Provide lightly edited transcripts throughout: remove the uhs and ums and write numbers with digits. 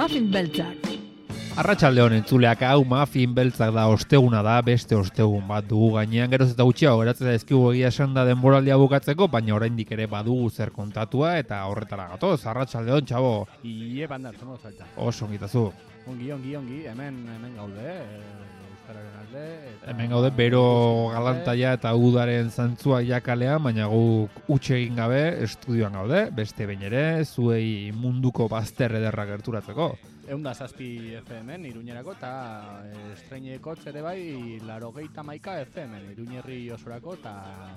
Muffin beltzak. Arratsaldeon entzuleak, hau Muffin beltzak da, osteguna da, beste ostegun bat dugu gainean, geroz eta gutxiago geratzen zaizkigu egia esan da denboraldia bukatzeko, baina oraindik ere badugu zer kontatua eta horretara gatoz. Arratsaldeon, txabo. Ie bandar, zono salta. Oso ongitazu. Ongi, hemen gaude, euskararen alde. Hemen gaude, bero galantaia eta udaren zantzua jakalean, baina guk utxe egin gabe estudioan gaude, beste behin ere, zuei munduko bazter ederra gerturatzeko. 107 FM-en Iruñerako eta estreineko ere bai 81 FM-en Iruñerri osorako eta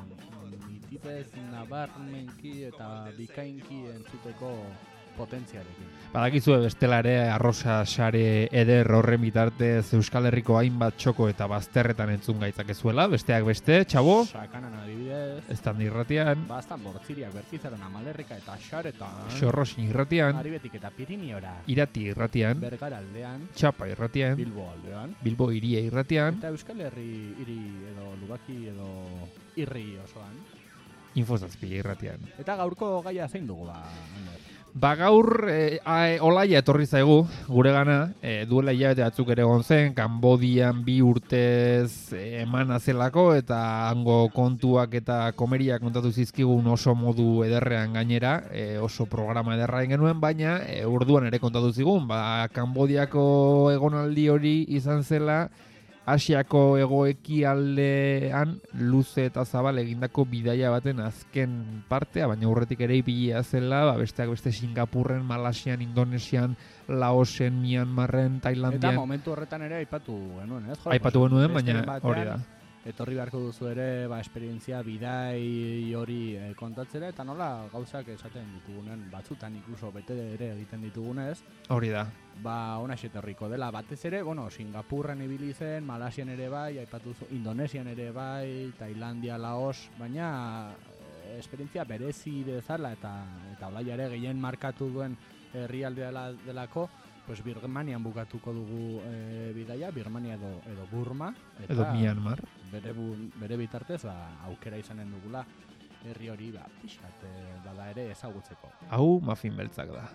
mititez nabarmenki eta bikainki entzuteko potentziarekin. Badakizue bestela ere arrosa sare eder horren bitartez Euskal Herriko hainbat txoko eta bazterretan entzun gaitzakezuela, besteak beste, txabo? Sakanan adibidez. Estan irratian. Bastan bortziriak bertizaron Amalerrika eta Xaretan. Xorrosin irratian. Aribetik eta Piriniora. Irati irratian. Bergara aldean. Txapa irratian. Bilbo aldean. Bilbo iria irratian. Eta Euskal Herri hiri edo Lubaki edo irri osoan. Infozazpi irratian. Eta gaurko gaia zein dugu ba, Ander? Ba gaur olaia etorri zaigu guregana, duela hilabete batzuk ere egon zen, Kanbodian 2 urtez emana zelako eta hango kontuak eta komeriak kontatu zizkigun oso modu ederrean gainera, oso programa ederra egin genuen, baina orduan ere kontatu zigun, ba Kanbodiako egonaldi hori izan zela Asiako hegoekialdean luze eta zabal egindako bidaia baten azken partea, baina aurretik ere ibilia zela, besteak beste Singapurren, Malasian, Indonesian, Laosen, Myanmarren, Tailandian. Eta momentu horretan ere aipatu genuen, ez? Aipatu genuen, baina hori da. Etorri beharko duzu ere, esperientzia bidai hori kontatzera, eta nola gauzak esaten ditugunen, batzutan inkluso bete ere egiten ditugunez. Hori da. Ba, ona etorriko dela, batez ere, Singapurren ibili zen, Malasian ere bai, aipatu Indonesian ere bai, Tailandia, Laos, baina esperientzia berezi bezala eta olaia ere gehien markatu duen herrialdea delako, pues Birmanian bukatuko dugu bidaia, Birmania edo Burma. Eta edo Myanmar. Bere bitartez, aukera izanen dugula, herri hori, pixkat, bada ere ezagutzeko. Hau Muffin beltzak da.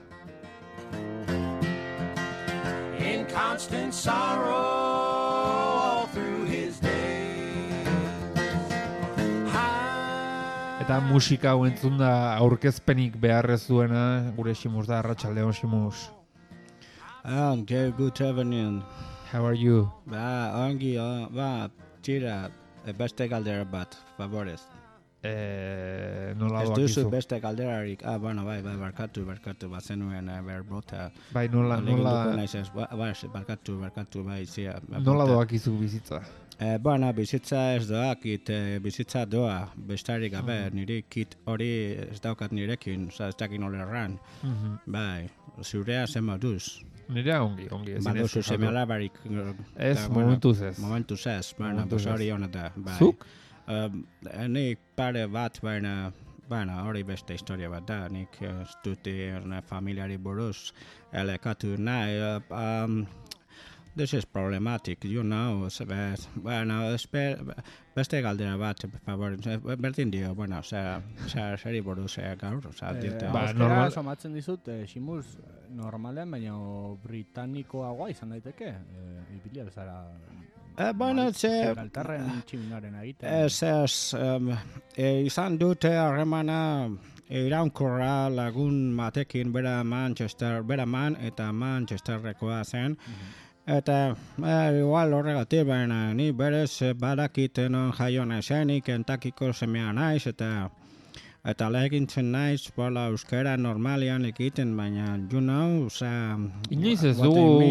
In constant sorrow all through his days. Eta musika hau entzun da aurkezpenik beharrez duena, gure Ximus da, arratsaldeon Ximus. Good evening. How are you? Ongi, tira, beste galdera bat, favorez. Nola Ez doakizu? duzu beste galderarik, bai, barkatu, bazenuen berbota. Bai, nola barkatu, bai, zira. Nola doakizu bizitza? Bizitza ez doakit, bizitza doa, bestarik gabe, nire kit hori ez daukat nirekin, ez dakit nola erran. Bai, zurea zen moduz. Nirea ongi. Baduzu seme alabarik. Ez, momentuz ez. Momentuz ez, hori hona da. Zuk? Nik pare bat, hori beste historia bat da, nik ez dute familiari buruz elekatu nahi. This is problematic, you know. Beste galdera bat, favor, berdin dio, seri buruz gaur, Euskara somatzen dizut, Ximus, normalen, baina britanikoagoa izan daiteke, ibilia bezala. Galtarren tximinaren egiten. Izan dute harremana iraunkorra lagun batekin bera eta Manchesterrekoa zen. Eta igual horregatik, baina ni berez badakiten on jaio naizenik, Kentakiko semea naiz, eta lehegintzen naiz, euskara normalian egiten, baina, Inoiz ez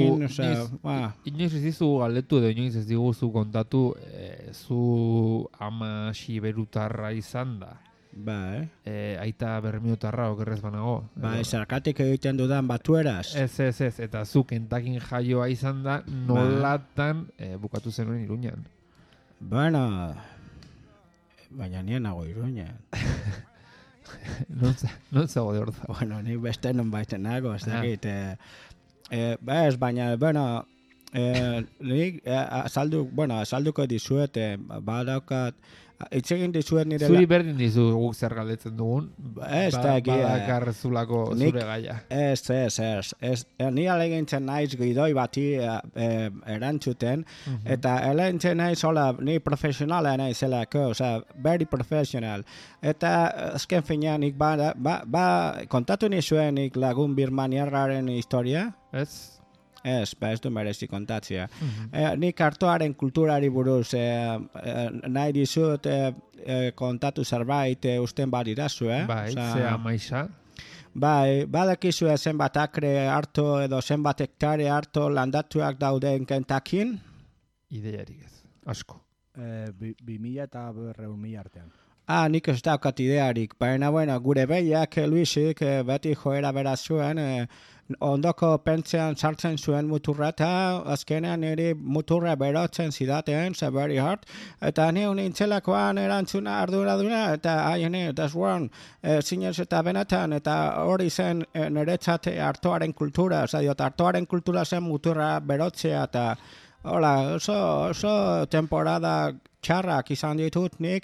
dizu galdetu edo inoiz ez diguzu kontatu zu ama xiberutarra izan da. Aita bermiotarra okerrez banago. Zergatik egiten dudan batueraz. Ez, eta zu Kentakin jaioa izan da, nolatan bukatu zenuen Iruñan. Baina nien nago Iruñan. Non zago de orda? Ni beste non baiten nago, ez dakit. Baina, nik azalduko dizuet, badaukat hitz egin dizuet nire Zuri berdin dizu guk zer galdetzen dugun. Ez da egia. Badakar zulako zure gaia. Ez. Ni alegintzen naiz gidoi bati erantzuten, eta elentzen naiz, hola, ni profesionala naizelako, very professional. Eta azken finean, nik kontatu nizuen nik lagun birmaniarraren historia? Ez? Ez du merezi kontatzea. Nik artoaren kulturari buruz nahi dizut kontatu zerbait usten badidazu, Bai, zea maisa. Bai, badakizue zenbat akre harto edo zenbat hektare harto landatuak dauden Kentakin? Ideiarik ez, asko. 2000 eta 400.000 artean. Nik ez daukat idearik, baina gure behiak Luisik beti joera bera zuen, ondoko pentsean sartzen zuen muturra eta azkenean niri muturra berotzen zidaten, very hard, eta ni nintzelakoan erantzuna arduraduna, eta that's wrong, zinez eta benetan, eta hori zen niretzat artoaren kultura, artoaren kultura zen muturra berotzea, eta hola, oso temporada txarrak izan ditut nik,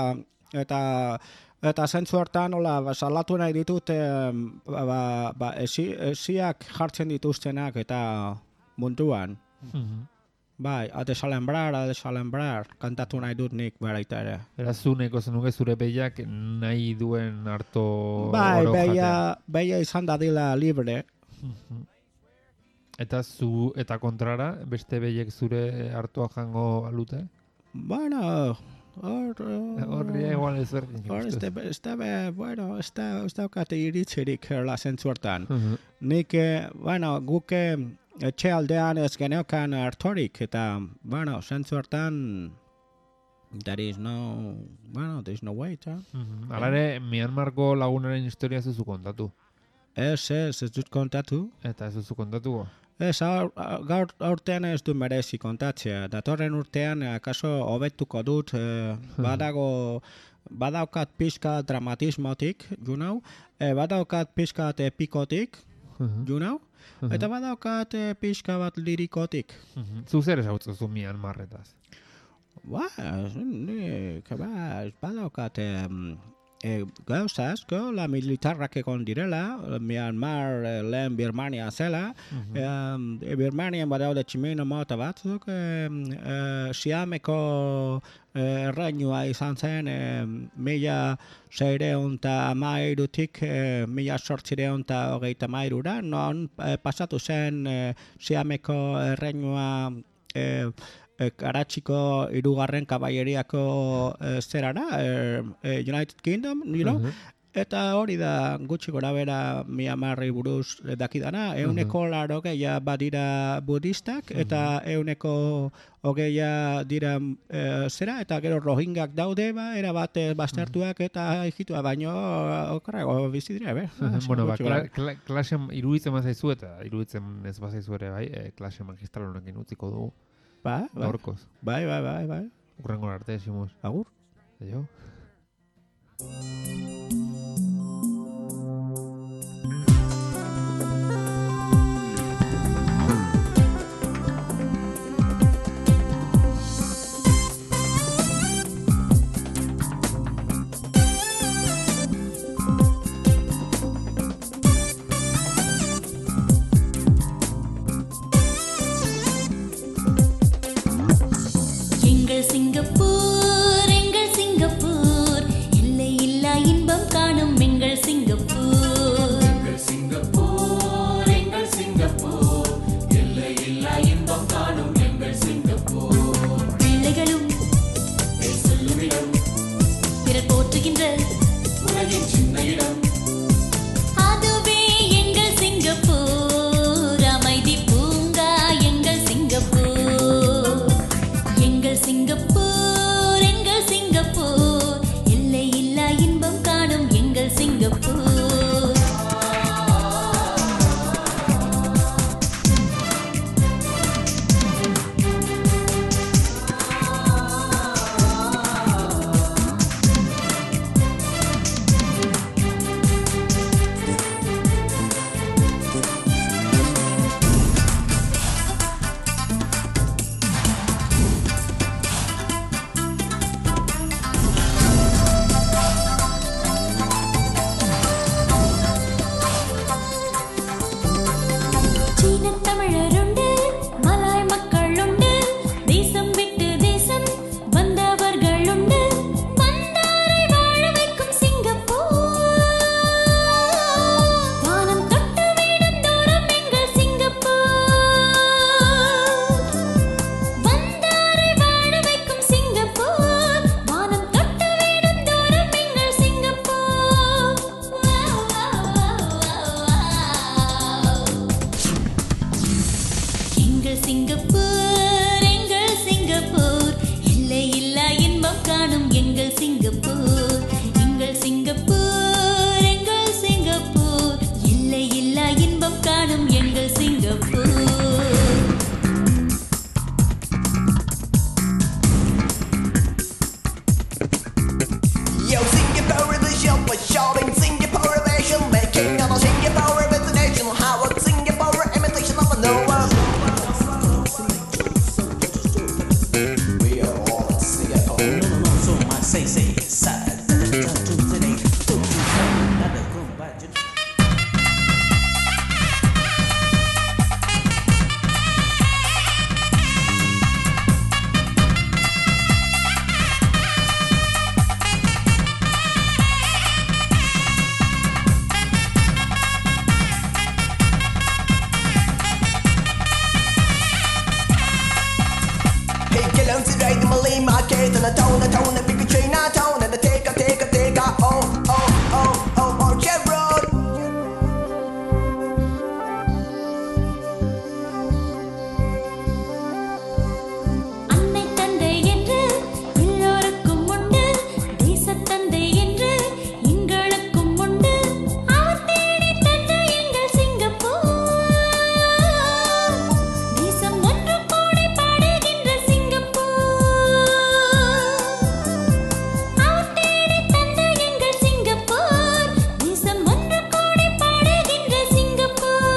eta zentzu hortan, salatu nahi ditut esiak jartzen dituztenak eta munduan. Bai, ade salembrar, kantatu nahi dut nik beraita ere. Erazuneko zenuke zure behiak nahi duen harto bai, oro jatea. Beia izan dadila libre. Eta kontrara, beste behiek zure hartoa jango alute? Bueno, Horri igual ez berdin. Ez daukate iritzirik zentzu hortan. Nik, guk etxe aldean ez geneokan hartorik, eta, zentzu hortan, there's no way, eta. Hala ere, Myanmarko lagunaren historia zuzu kontatu. Ez dut kontatu. Eta ez zuzu kontatuko? Ez, gaur urtean ez du merezi kontatzea. Datorren urtean, akaso hobetuko dut, badaukat pixka dramatismotik, badaukat pixkat epikotik, eta badaukat pixka bat lirikotik. Zu zer esautzen Myanmarretaz? Badaukat gauza asko, la militarrak egon direla, Myanmar lehen Birmania zela, Birmanian badaude tximino mota batzuk, Siameko erreinua izan zen 1613-tik 1823-ra, non pasatu zen Siameko erreinua Karatxiko irugarren kaballeriako zerara, United Kingdom, eta hori da gutxi gora bera Myanmarri buruz dakidana, 180 badira budistak, eta 120 dira zera, eta gero rohingyak daude, erabat baztertuak eta egitua, baino okarrago bizi dira, klase iruditzen bazaizu eta iruditzen ez bazaizu ere, klase magistral honekin utziko dugu. Gaurkoz. Bai. Urrengo arte, Simuz. Agur. Aio. எங்கள் Singapore எல்லையில்லா ways to the town, the big Chinatown, and the take a, oh, Orchard Road. அன்னை தந்தை என்று எல்லோருக்கும் உண்டு, தேசத்தந்தை என்று எங்களுக்கும் உண்டு. அவர் தேடி தந்த எங்கள் சிங்கப்பூர், தேசம் ஒன்று கூடி பாடுகின்ற சிங்கப்பூர். அவர் தேடி தந்த எங்கள் சிங்கப்பூர், தேசம் ஒன்று கூடி பாடுகின்ற சிங்கப்பூர்.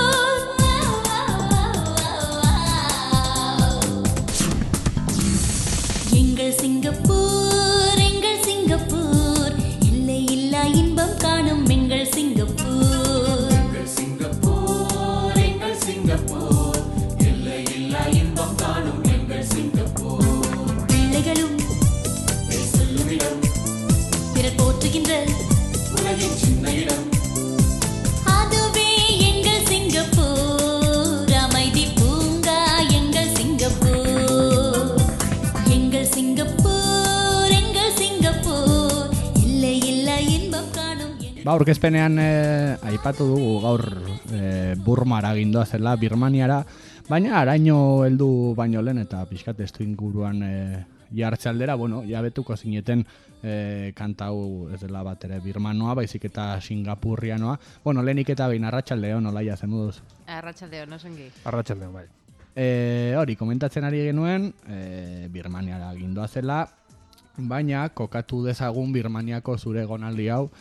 எங்கள் சிங்கப்பூர், எங்கள் சிங்கப்பூர், எல்லையில்லா இன்பம் காணும் எங்கள் சிங்கப்பூர். எங்கள் சிங்கப்பூர், எங்கள் சிங்கப்பூர், எல்லையில்லா இன்பம் காணும் எங்கள் சிங்கப்பூர். பிள்ளைகளும் செல்லும் இடம், பிறர் போற்றுகின்ற உலகின் சின்ன இடம். அதுவே எங்கள் சிங்கப்பூர், அமைதி பூங்கா எங்கள் சிங்கப்பூர். எங்கள் சிங்கப்பூர், எங்கள் சிங்கப்பூர், எல்லையில்லா இன்பம் காணும் எங்கள் Ba, aurkezpenean aipatu dugu gaur Burmara gindoa zela, Birmaniara, baina araño heldu baino lehen eta pixkat estu inguruan jartze aldera, bueno, jabetuko zineten kanta hau ez dela bat ere birmanoa, baizik eta singapurrianoa. Bueno, lehenik eta behin arratsaldeon olaia zen moduz. Arratsaldeon, osongi. Arratsaldeon bai. Hori, komentatzen ari genuen, Birmaniara gindoa zela, baina kokatu dezagun Birmaniako zure egonaldi hau,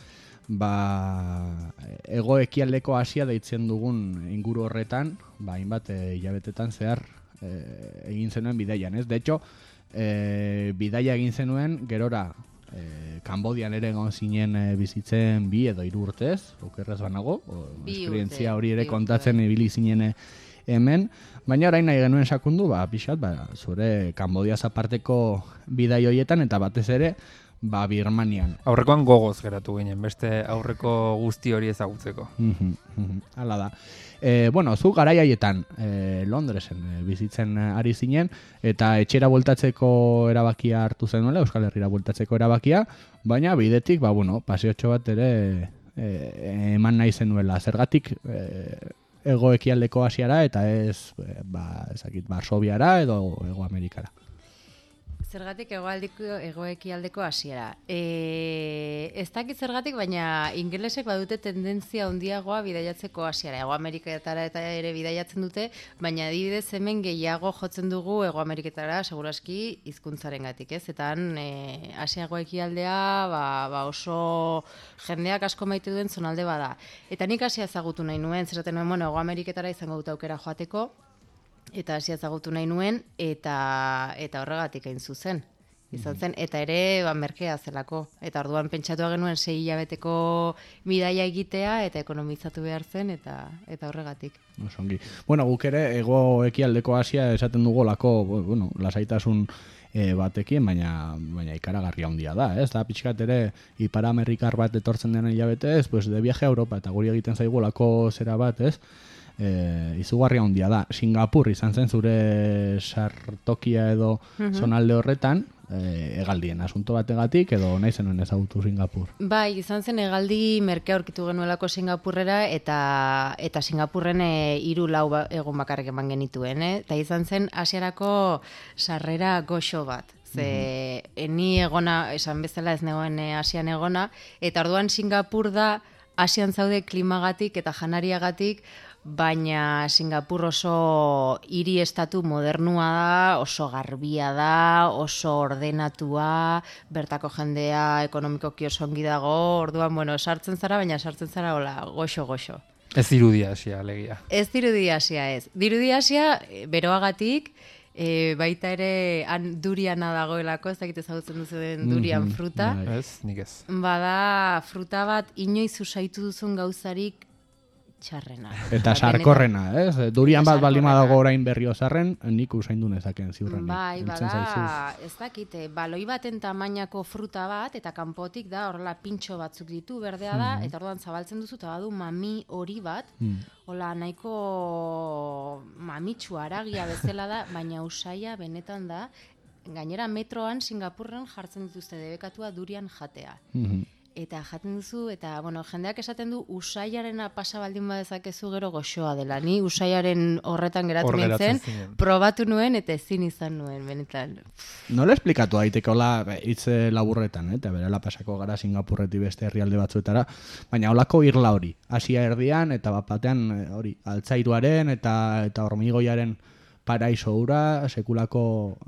hego-ekialdeko Asia deitzen dugun inguru horretan, hainbat hilabetetan zehar egin zenuen bidaian, ez? De hecho, bidaia egin zenuen gerora Kambodian ere egon zinen bizitzen 2 edo 3 urtez, okerrez banago, esperientzia hori ere kontatzen ibili zinen hemen, baina orain nahi genuen sakundu, pixat, zure Kambodiaz aparteko bidai horietan eta batez ere, Birmanian. Aurrekoan gogoz geratu ginen, beste aurreko guzti hori ezagutzeko. Hala da. Bueno, zu garai haietan Londresen bizitzen ari zinen, eta etxera bueltatzeko erabakia hartu zenuela, Euskal Herrira bueltatzeko erabakia, baina bidetik, paseotxo bat ere eman nahi zenuela. Zergatik hego-ekialdeko Asiara eta ez, Varsoviara edo Hego Amerikara. Zergatik hego-ekialdeko Asiara. Ez dakit zergatik, baina ingelesek badute tendentzia handiagoa bidaiatzeko Asiara. Hego Ameriketara eta ere bidaiatzen dute, baina adibidez hemen gehiago jotzen dugu Hego Ameriketara seguraski hizkuntzarengatik, ez? Eta Asiago ekialdea oso jendeak asko maite duen zonalde bada. Eta nik Asia ezagutu nahi nuen, zeraten nuen, Hego Ameriketara izango dut aukera joateko, eta Asia ezagutu nahi nuen, eta horregatik hain zuzen. Izan zen, eta ere merkea zelako. Eta orduan pentsatua genuen 6 hilabeteko bidaia egitea, eta ekonomizatu behar zen, eta horregatik. Osongi. Bueno, guk ere hego-ekialdeko Asia esaten dugolako, lasaitasun batekin, baina ikaragarria handia da, ez? Da pixkat ere Ipar Amerikar bat etortzen dena hilabete, pues de viaje a Europa, eta guri egiten zaigulako zera bat, ez? Izugarria handia da. Singapur izan zen zure sartokia edo zonalde horretan, hegaldien asunto bategatik edo nahi zenuen ezagutu Singapur? Bai, izan zen hegaldi merkea aurkitu genuelako Singapurrera eta Singapurren 3-4 egun bakarrik eman genituen, eta izan zen Asiarako sarrera goxo bat. Ni egona, esan bezala ez negoen Asian egona, eta orduan Singapur da Asian zaude klimagatik eta janariagatik, baina Singapur oso hiri estatu modernua da, oso garbia da, oso ordenatua, bertako jendea ekonomikoki oso ongi dago, orduan, sartzen zara, baina sartzen zara hola, goxo-goxo. Ez dirudi Asia, alegia. Ez dirudi Asia ez. Dirudi Asia beroagatik, baita ere duriana dagoelako, ez dakit ezagutzen duzuen durian fruta. Ez, nik ez. Bada fruta bat inoiz usaitu duzun gauzarik txarrena. Eta sarkorrena, ez? Durian bat baldima dago orain Berriozarren, nik usaindu nezaken ziurren. Bai, bada, ez dakit, baloi baten tamainako fruta bat, eta kanpotik da, horrela pintxo batzuk ditu, berdea da, eta orduan zabaltzen duzu, eta badu mami hori bat, hola nahiko mamitsu haragia bezala da, baina usaia benetan da, gainera metroan Singapurren jartzen dituzte debekatua durian jatea. Eta jaten duzu, eta, bueno, jendeak esaten du usaiarena pasa baldin badezakezu gero goxoa dela. Ni usaiaren horretan geratu Hor geratzen nintzen, zinen. probatu nuen eta ezin izan nuen, benetan. Nola esplikatu daiteke hola hitz laburretan, eta berela pasako gara Singapurretik beste herrialde batzuetara, baina holako irla hori, Asia erdian, eta bat batean hori, altzairuaren eta hormigoiaren paraiso hura, sekulako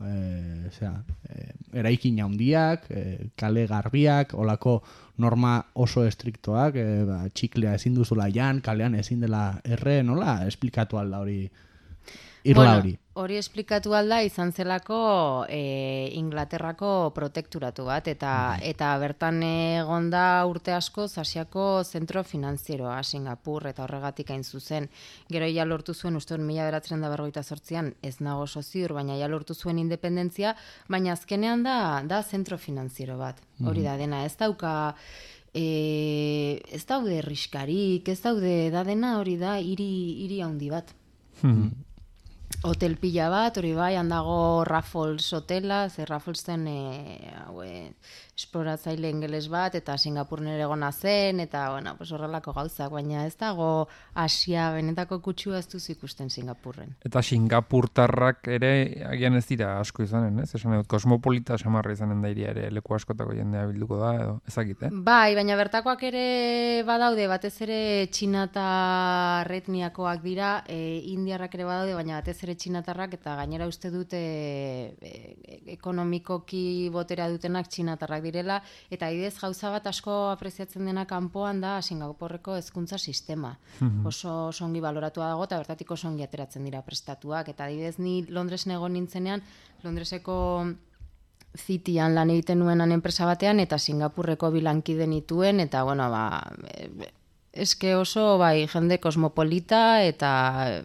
eraikin handiak, kale garbiak, holako norma oso estriktoak, txiklea ezin duzula jan, kalean ezin dela erre, nola esplikatu alda hori irla hori? Hori esplikatu alda izan zelako Inglaterrako protekturatu bat, eta bertan egonda urte asko Asiako zentro finanzieroa Singapur, eta horregatik hain zuzen. Gero ja lortu zuen, uste 1958an, ez nago oso ziur, baina ja lortu zuen independentzia, baina azkenean da zentro finanziero bat. Hori da dena, ez dauka... ez daude herriskarik, ez daude da dena, hori da hiri handi bat. Hotel pila bat, hori bai, handago Raffles hotela, ze Raffles zen esploratzaile ingeles bat, eta Singapur nere egona zen, eta bueno, pues horrelako gauzak, baina ez dago Asia benetako kutsua ez duz ikusten Singapurren. Eta Singapurtarrak ere agian ez dira asko izanen, ez? Esan dut, kosmopolita samarra izanen da iria ere, leku askotako jendea bilduko da, edo ezakit, Bai, baina bertakoak ere badaude, batez ere txinatar etniakoak dira, indiarrak ere badaude, baina batez ere txinatarrak, eta gainera uste dute ekonomikoki botera dutenak txinatarrak direla, eta adibidez gauza bat asko apreziatzen dena kanpoan da Singapurreko hezkuntza sistema. Oso ongi baloratua dago, eta bertatik oso ongi ateratzen dira prestatuak, eta adibidez ni Londresen egon nintzenean, Londreseko Cityan lan egiten nuenan enpresa batean, eta Singapurreko bilankide nituen, eta bueno, eske oso bai jende kosmopolita, eta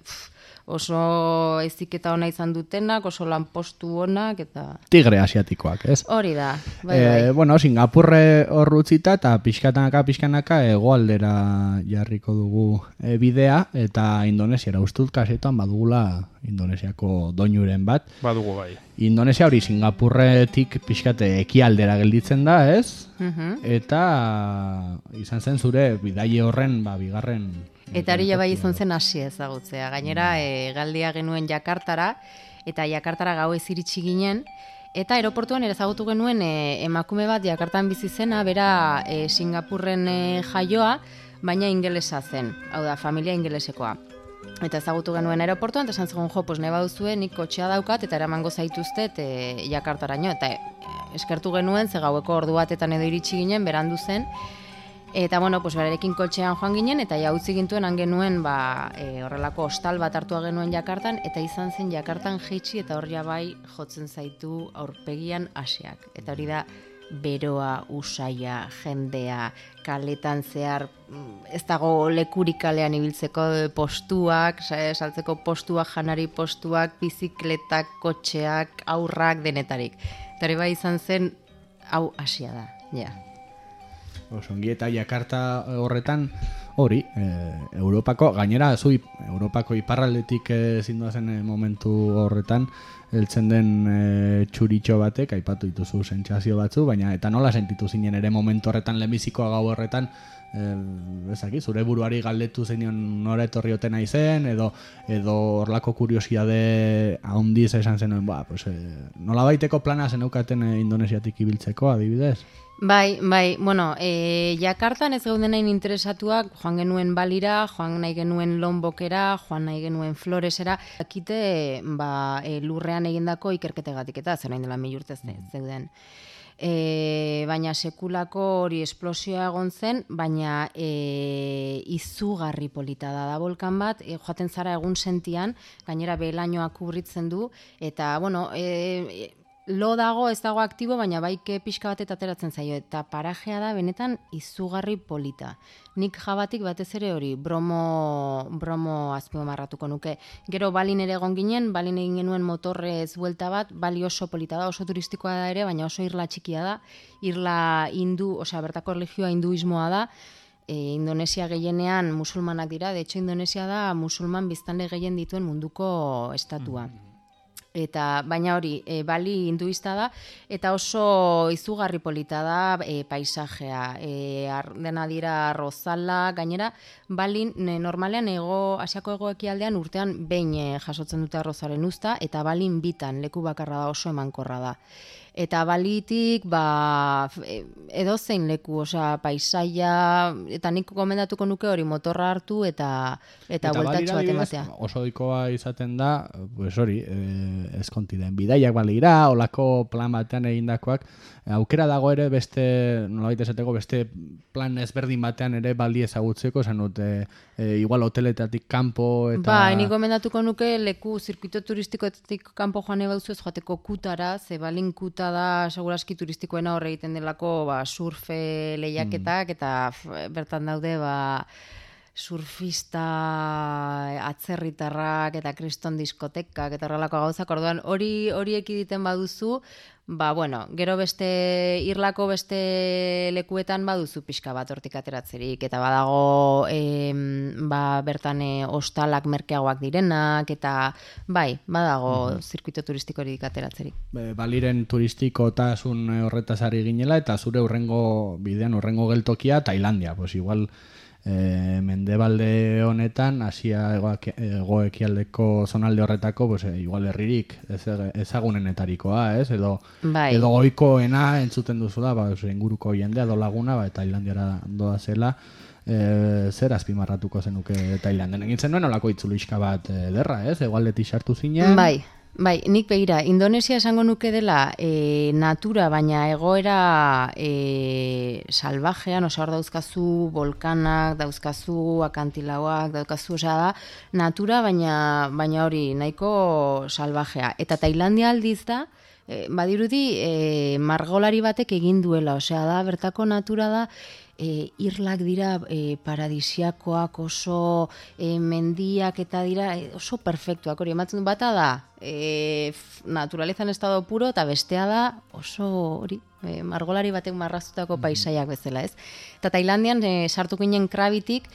oso eziketa ona izan dutenak, oso lanpostu onak, eta... Tigre asiatikoak, ez? Hori da, bai. Bueno, Singapurre hor utzita, eta pixkanaka hegoaldera jarriko dugu bidea, eta Indonesiara ustut kasetan badugula Indonesiako doinuren bat. Badugu bai. Indonesia hori Singapurretik pixkate ekialdera gelditzen da, ez? Eta izan zen zure bidaie horren, bigarren... Eta hori bai izan zen Asia ezagutzea. Gainera, galdia genuen Jakartara, eta Jakartara gau ez iritsi ginen, eta aeroportuan ere ezagutu genuen emakume bat Jakartan bizi zena, bera Singapurren jaioa, baina ingelesa zen, hau da, familia ingelesekoa. Eta ezagutu genuen aeroportuan, eta esan zegoen pues ne baduzue, nik kotxea daukat, eta eramango zaituztet Jakartaraino, eta eskertu genuen, ze gaueko ordu batetan edo iritsi ginen, berandu zen, eta bueno, pues berarekin kotxean joan ginen, eta ja utzi gintuen genuen horrelako hostal bat hartua genuen Jakartan, eta izan zen Jakartan jaitsi, eta hor bai jotzen zaitu aurpegian Asiak. Eta hori da beroa, usaia, jendea, kaletan zehar, ez dago lekurik kalean ibiltzeko postuak, saltzeko postuak, janari postuak, bizikletak, kotxeak, aurrak, denetarik. Eta hori bai izan zen, hau Asia da, ja. Osongi eta Jakarta horretan hori, Europako, gainera Europako iparraldetik zinduazen momentu horretan, heltzen den txuritxo batek, aipatu dituzu sentsazio batzu, baina eta nola sentitu zinen ere momentu horretan, lehenbizikoa gau horretan, zure buruari galdetu zenion nora etorri ote naizen, edo horlako kuriosiade handiz esan zenuen, nola baiteko plana zeneukaten Indonesiatik ibiltzeko, adibidez? Bai, bueno, Jakartan ez gauden nahi interesatuak, joan genuen Balira, joan nahi genuen Lombokera, joan nahi genuen Floresera, akite lurrean egindako ikerketegatik eta zer nahi dela 1000 urte zeuden. Baina sekulako hori esplosioa egon zen, baina izugarri polita da volkan bat, joaten zara egun sentian, gainera behelainoa kubritzen du, eta, bueno, lo dago, ez dago aktibo, baina baike pixka bat eta ateratzen zaio, eta parajea da benetan izugarri polita. Nik jabatik batez ere hori, bromo azpimarratuko nuke. Gero Balin ere egon ginen, Balin egin genuen motorrez buelta bat, Bali oso polita da, oso turistikoa da ere, baina oso irla txikia da, irla bertako religioa hinduismoa da, Indonesia gehienean musulmanak dira, de hecho Indonesia da musulman biztanle gehien dituen munduko estatua. Eta baina hori, Bali hinduista da, eta oso izugarri polita da paisajea. Dena dira arrozala, gainera, Balin normalean Asiako hego-ekialdean urtean behin jasotzen dute arrozaren uzta, eta Balin bitan, leku bakarra da, oso emankorra da. Eta Balitik, edozein leku, osea, paisaia, eta nik gomendatuko nuke hori motorra hartu eta bueltatxo bat ematea. Oso ohikoa izaten da, pues hori, eskonti den bidaiak balira, olako plan batean egindakoak, aukera dago ere beste, nolabait esateko, beste plan ezberdin batean ere Bali ezagutzeko, esan dut, igual hoteletatik kanpo eta... Nik gomendatuko nuke leku zirkuito turistikoetik kanpo joan ebauzu ez joateko Kutara, ze Balin Kuta da seguraski turistikoena horre egiten delako surfe lehiaketak eta bertan daude surfista atzerritarrak eta kriston diskotekak eta horrelako gauzak, orduan hori ekiditen baduzu, gero beste irlako beste lekuetan baduzu pixka bat hortik ateratzerik, eta badago bertan hostalak merkeagoak direnak, eta badago zirkuito turistikorik ateratzerik. Baliren turistikotasun horretaz ari ginela, eta zure urrengo bidean, geltokia, Tailandia, pues igual... mendebalde honetan, Asia hego-ekialdeko zonalde horretako, pues, igual herririk ezagunenetarikoa, ez? Edo goikoena entzuten duzu da, inguruko jendea, edo laguna, Tailandiara doa zela, zer azpimarratuko zenuke Tailanden. Egin zen nuen olako itzuliska bat derra, ez? Egualdetik sartu zinen. Nik begira, Indonesia esango nuke dela natura, baina egoera salvajean, hor dauzkazu volkanak, dauzkazu akantilauak, dauzkazu, da, natura, baina hori nahiko salvajea. Eta Tailandia aldiz da, badirudi margolari batek egin duela, da, bertako natura da, irlak dira paradisiakoak, oso mendiak eta dira oso perfektuak, hori ematzen du bata da naturalezan estado puro, eta bestea da oso hori margolari batek marraztutako paisaiak bezala, ez? Eta Tailandian sartu ginen Krabitik,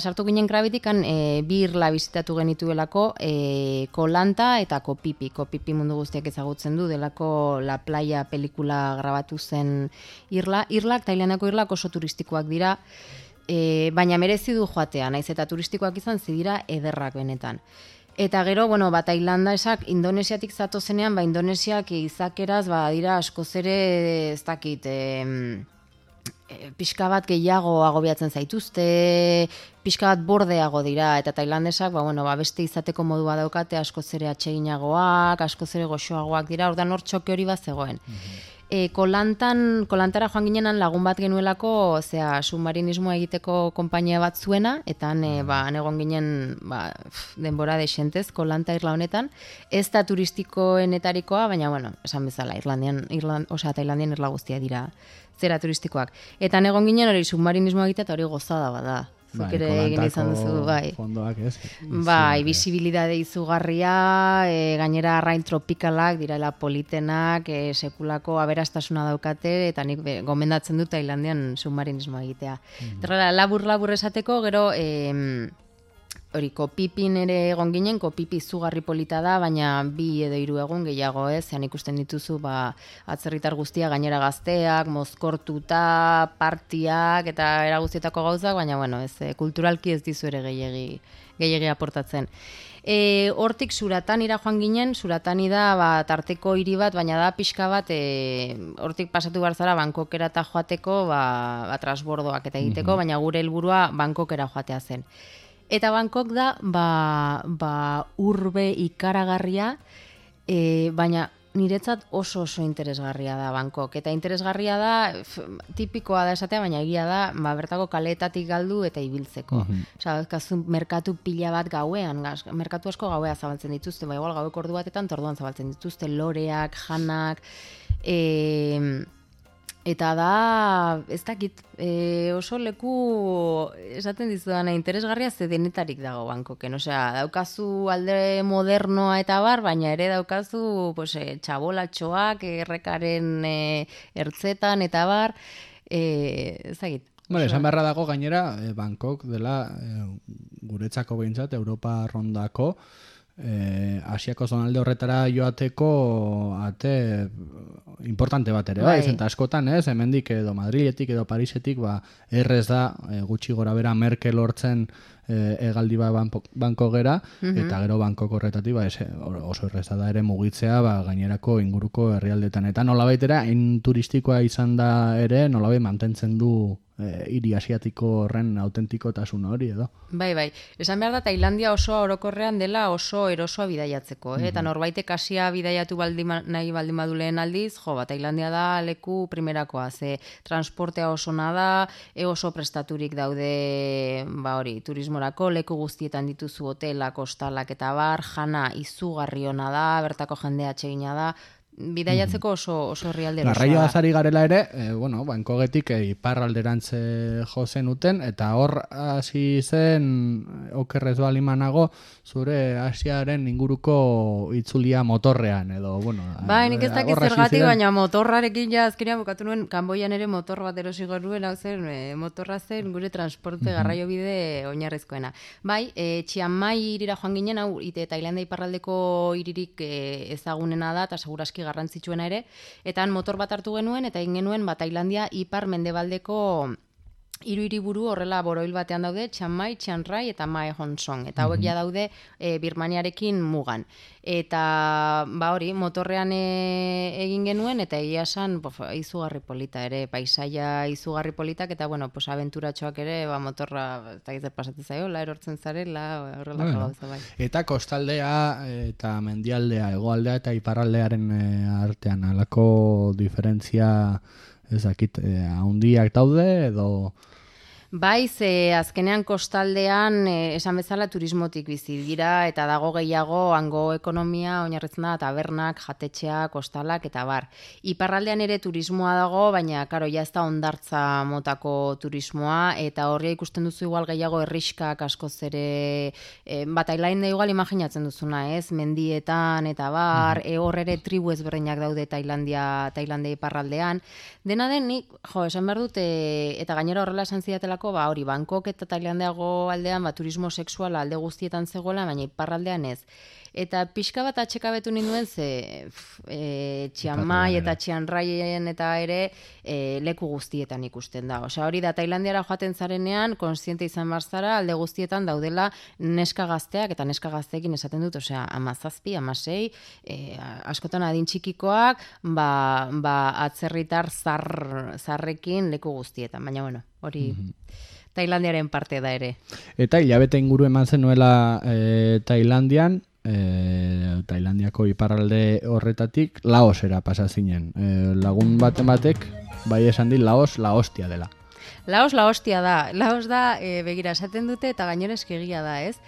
bi irla bizitatu genituelako, Koh Lanta eta Koh Phi. Koh Phi mundu guztiak ezagutzen du, delako La Playa pelikula grabatu zen irlak, Tailandiako irlak oso turistikoak dira, baina merezi du joatea, naiz eta turistikoak izan zidira ederrak benetan. Eta gero, Tailanda esak Indonesiatik zatozenean, Indonesiak izakeraz, dira askoz ere, ez dakit, pixka bat gehiago agobiatzen zaituzte, pixka bat bordeago dira, eta tailandesak, beste izateko modua daukate, askoz ere atseginagoak, askoz ere goxoagoak dira, ordan hor txoke hori bat zegoen. Kolantara joan ginenan lagun bat genuelako, submarinismoa egiteko konpainia bat zuena, eta egon ginen denbora desentez Kolanta irla honetan, ez da turistikoenetarikoa, baina, esan bezala, Tailandian irla guztia dira zera turistikoak. Eta egon ginen hori submarinismoa egitea, eta hori gozada bada. Zuk ere egin izan duzu, fondoak, ez? Bisibilidade izugarria, gainera arrain tropikalak, direla politenak, sekulako aberastasuna daukate, eta nik gomendatzen dut Tailandian submarinismoa egitea. Labur esateko, gero, hori, Koh Phipin ere egon ginen, Koh Phi izugarri polita da, baina 2 edo 3 egun gehiago, zean ikusten dituzu, atzerritar guztia, gainera gazteak, mozkortuta, partiak, eta era guztietako gauzak, baina, kulturalki ez dizu ere gehiegi aportatzen. Hortik Suratanira joan ginen, Suratani da tarteko hiri bat, baina da pixka bat, hortik pasatu behar zara Bangkokera eta joateko, transbordoak eta egiteko, baina gure helburua Bangkokera joatea zen. Eta Bangkok da, urbe ikaragarria, baina niretzat oso interesgarria da Bangkok. Eta interesgarria da, tipikoa da esatea, baina egia da, bertako kaleetatik galdu eta ibiltzeko. Kazu merkatu pila bat gauean, merkatu asko gauea zabaltzen dituzte, igual gaueko ordu batetan torduan zabaltzen dituzte, loreak, janak, eta da, ez dakit, oso leku esaten dizudana interesgarria ze denetarik dago Bangkoken. Daukazu alde modernoa eta baina ere daukazu txabolatxoak, errekaren ertzetan eta ez dakit. Esan beharra dago gainera, Bangkok dela guretzako behintzat, Europa rondako, Asiako zonalde horretara joateko ate importante bat ere, bai, eta askotan, hemendik edo Madriletik edo Parisetik, errez da, gutxi gora bera Merkel hortzen hegaldi banko gera, eta gero bankok horretatik oso erreza da ere mugitzea gainerako inguruko herrialdetan. Eta nolabait ere, hain turistikoa izan da ere, nolabait mantentzen du hiri asiatiko horren autentikotasun hori edo. Bai. Esan behar da, Tailandia oso orokorrean dela oso erosoa bidaiatzeko. Eta norbaitek Asia bidaiatu nahi baldin baduleen aldiz, Tailandia da leku primerakoa. Ze transportea oso nada, oso prestaturik daude turismorako, leku guztietan dituzu hotelak, hostalak eta bar, jana izugarri ona da, bertako jendea atsegina da, bidaiatzeko oso herrialde erosoa. Garraio azari garela ere, Bankogetik iparralderantz jo zenuten, eta hor hasi zen okerrez balimanago zure Asiaren inguruko itzulia motorrean, edo, nik ez dakit zergatik, baina motorrarekin azkenean bukatu nuen, Kanboian ere motor bat erosi genuen, hau zen, motorra zen gure transporte garraio bide oinarrizkoena. Chiang Mai irira joan ginen, hau, Tailandia iparraldeko iririk ezagunena da, eta seguraski garrantzitsuena ere, eta han motor bat hartu genuen, eta egin genuen Tailandia ipar mendebaldeko hiru hiriburu horrela boroil batean daude, Chiang Mai, Chiang Rai eta Mae Hong Son, eta hauek ja daude Birmaniarekin mugan. Eta motorrean egin genuen, eta egia esan izugarri polita ere, paisaia izugarri politak, eta abenturatxoak ere, motorra eta gizet pasatzen zaiola, erortzen zarela, horrelako gauza bai. Eta kostaldea eta mendialdea, hegoaldea eta iparraldearen artean, halako diferentzia ezakit, handiak daude edo... Ze azkenean kostaldean esan bezala turismotik bizi dira eta dago gehiago hango ekonomia oinarritzen da tabernak, jatetxeak, kostalak eta bar. Iparraldean ere turismoa dago, baina karo ja ez da hondartza motako turismoa eta horria ikusten duzu igual gehiago herriskak askoz ere Tailandia igual imaginatzen duzuna, mendietan eta bar, hor ere tribu ezberdinak daude Tailandia iparraldean. Dena den nik, esan behar dut eta gainera horrela esan zidatela Bangkok eta Tailandiago aldean turismo sexuala alde guztietan zegoela, baina iparraldean ez. Eta pixka bat atxekabetu ninduen ze Chiang Mai eta Chiang Raien eta ere leku guztietan ikusten da. Osea, hori da Tailandiara joaten zarenean, kontziente izan barzara, alde guztietan daudela neska gazteak, eta neska gazteekin esaten dut, osea, 17, 16, askotan adin txikikoak, atzerritar zarrekin leku guztietan, baina hori Tailandiaren parte da ere. Eta hilabete inguru eman zenuela Tailandian, Tailandiako iparralde horretatik Laosera pasa zinen. Lagun batek bai esan dit Laos la hostia dela. Laos la hostia da. Laos da, begira, esaten dute eta gainera eskegia da, ez?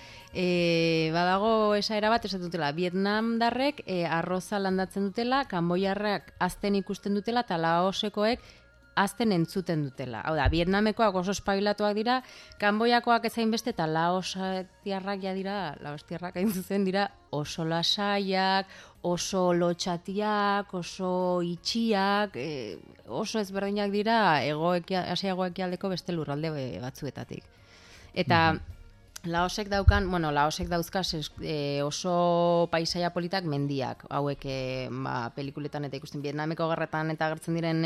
Badago esaera bat esaten dutela, Vietnamdarrek arroza landatzen dutela, Kanboiarrak azten ikusten dutela eta Laosekoek azten entzuten dutela. Hau da, Vietnamekoak oso espabilatuak dira, Kanboiakoak ezain beste eta Laostiarrak hain zuzen dira oso lasaiak, oso lotxatiak, oso itxiak, oso ezberdinak dira Asiako ekialdeko beste lurralde batzuetatik. Eta Laosek dauzka oso paisaia politak mendiak, hauek pelikuletan eta ikusten Vietnameko gerretan eta agertzen diren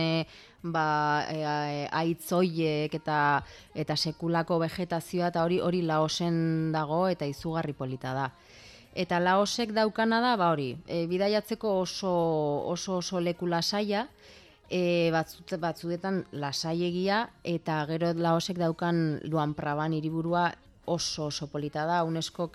aitzoiek eta sekulako vegetazioa eta hori Laosen dago eta izugarri polita da. Eta Laosek daukana da, bidaiatzeko oso leku lasaia, batzuetan lasailegia eta gero Laosek daukan Luang Prabang hiriburua oso polita da, UNESCO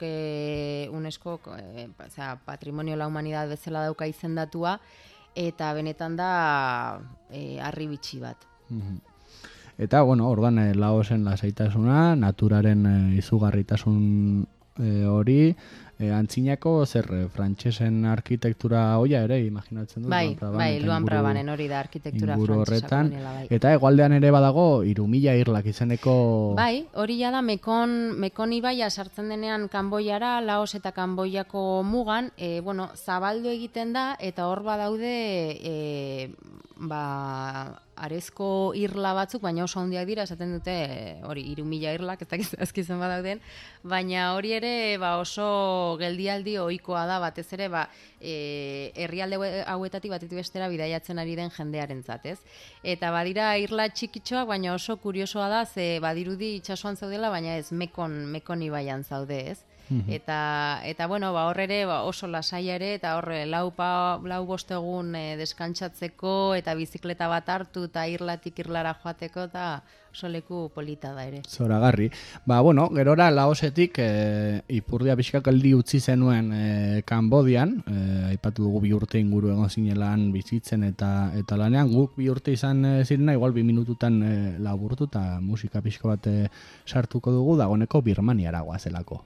Patrimonio la Humanidad bezala dauka izendatua eta benetan da harribitxi bat. Eta, ordan Laosen lasaitasuna, naturaren izugarritasun hori, antzinako frantsesen arkitektura hoia ere, imaginatzen dut. Bai, Luang Prabangen hori da arkitektura frantsesa. Eta hegoaldean ere badago 3000 irlak izeneko... Bai, hori ja da Mekong ibaia sartzen denean Kanboiara, Laos eta Kanboiako mugan, zabaldu egiten da, eta hor badaude arezko irla batzuk, baina oso handiak dira, esaten dute, hori, 3.000 irlak, ez dakit azkizan badauden, baina hori ere oso geldialdi ohikoa da, batez ere, herrialde hauetatik batetik bestera bidaiatzen ari den jendearentzat, ez? Eta badira irla txikitxoak, baina oso kuriosoa da, ze badirudi itsasoan zaudela, baina ez Mekon ibaian zaude, ez? Eta bueno, hor ere oso lasaia ere, eta hor lau bost egun deskantsatzeko, eta bizikleta bat hartu, eta irlatik irlara joateko, eta oso leku polita da ere. Zoragarri. Bueno, gerora Laosetik ipurdia pixka geldi utzi zenuen Kanbodian, aipatu dugu 2 urte inguru egon zinelan bizitzen eta lanean, guk 2 urte izan zirena, igual 2 minututan laburtu, eta musika pixka bat sartuko dugu, dagoneko Birmaniara goazelako.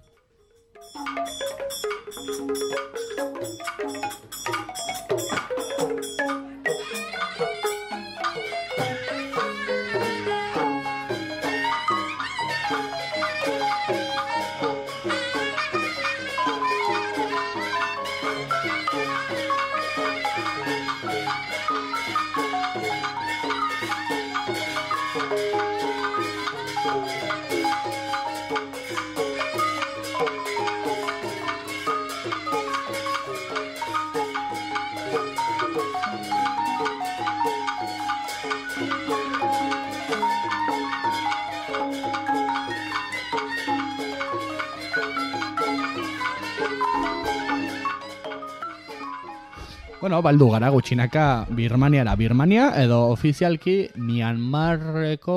Bueno, baldu gara gutxinaka Birmania edo ofizialki Myanmarreko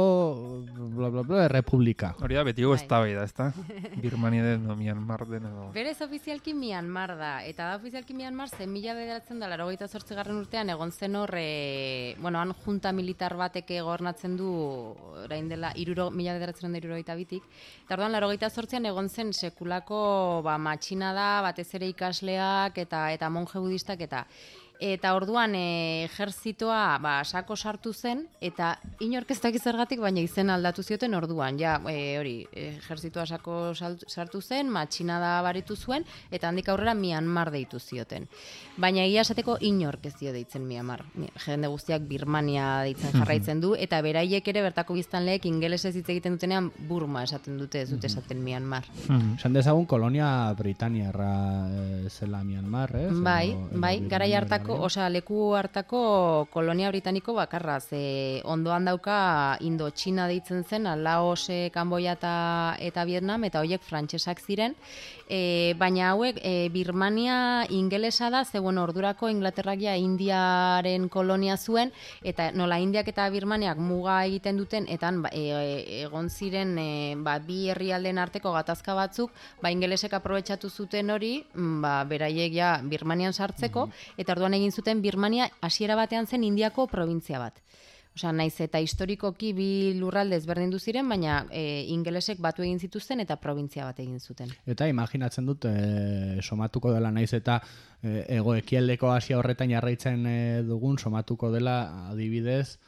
Republika. Hori da, betigo eztabaida, ezta? Birmania den, Myanmar den edo... Berez ofizialki Myanmar da, eta da ofizialki Myanmar zen 1998 urtean egon zen hor, han junta militar batek gobernatzen du orain dela 1972tik, eta orduan 98an egon zen sekulako matxina da, batez ere ikasleak eta monje budistak eta orduan ejerzitoa sako sartu zen, eta inork ez dakit zergatik, baina izen aldatu zioten orduan, ejerzitoa sako sartu zen, matxinada baritu zuen, eta handik aurrera Myanmar deitu zioten. Baina egia esateko inork ez dio deitzen Myanmar. Jende guztiak Birmania deitzen jarraitzen du, eta beraiek ere bertako biztanleek ingelesez hitz egiten dutenean Burma esaten dute, ez dute esaten Myanmar. Esan dezagun kolonia britaniarra zela Myanmar, ez? Bai, garai hartako, leku hartako kolonia britaniko bakarra, ondoan dauka Indotxina deitzen zen, Laos, Kanboia eta Vietnam, eta horiek frantsesak ziren, baina hauek Birmania ingelesa da, ordurako Inglaterrak Indiaren kolonia zuen, eta nola Indiak eta Birmaniak muga egiten duten, eta egon ziren bi herrialden arteko gatazka batzuk, ingelesek aprobetxatu zuten hori, beraiek Birmanian sartzeko, eta orduan egin zuten Birmania hasiera batean zen Indiako probintzia bat. Osea, naiz eta historikoki bi lurralde ezberdindu ziren, baina ingelesek batu egin zituzten eta probintzia bat egin zuten. Eta imaginatzen dut, somatuko dela naiz eta ekialdeko Asia horretan jarraitzen dugun, somatuko dela adibidez,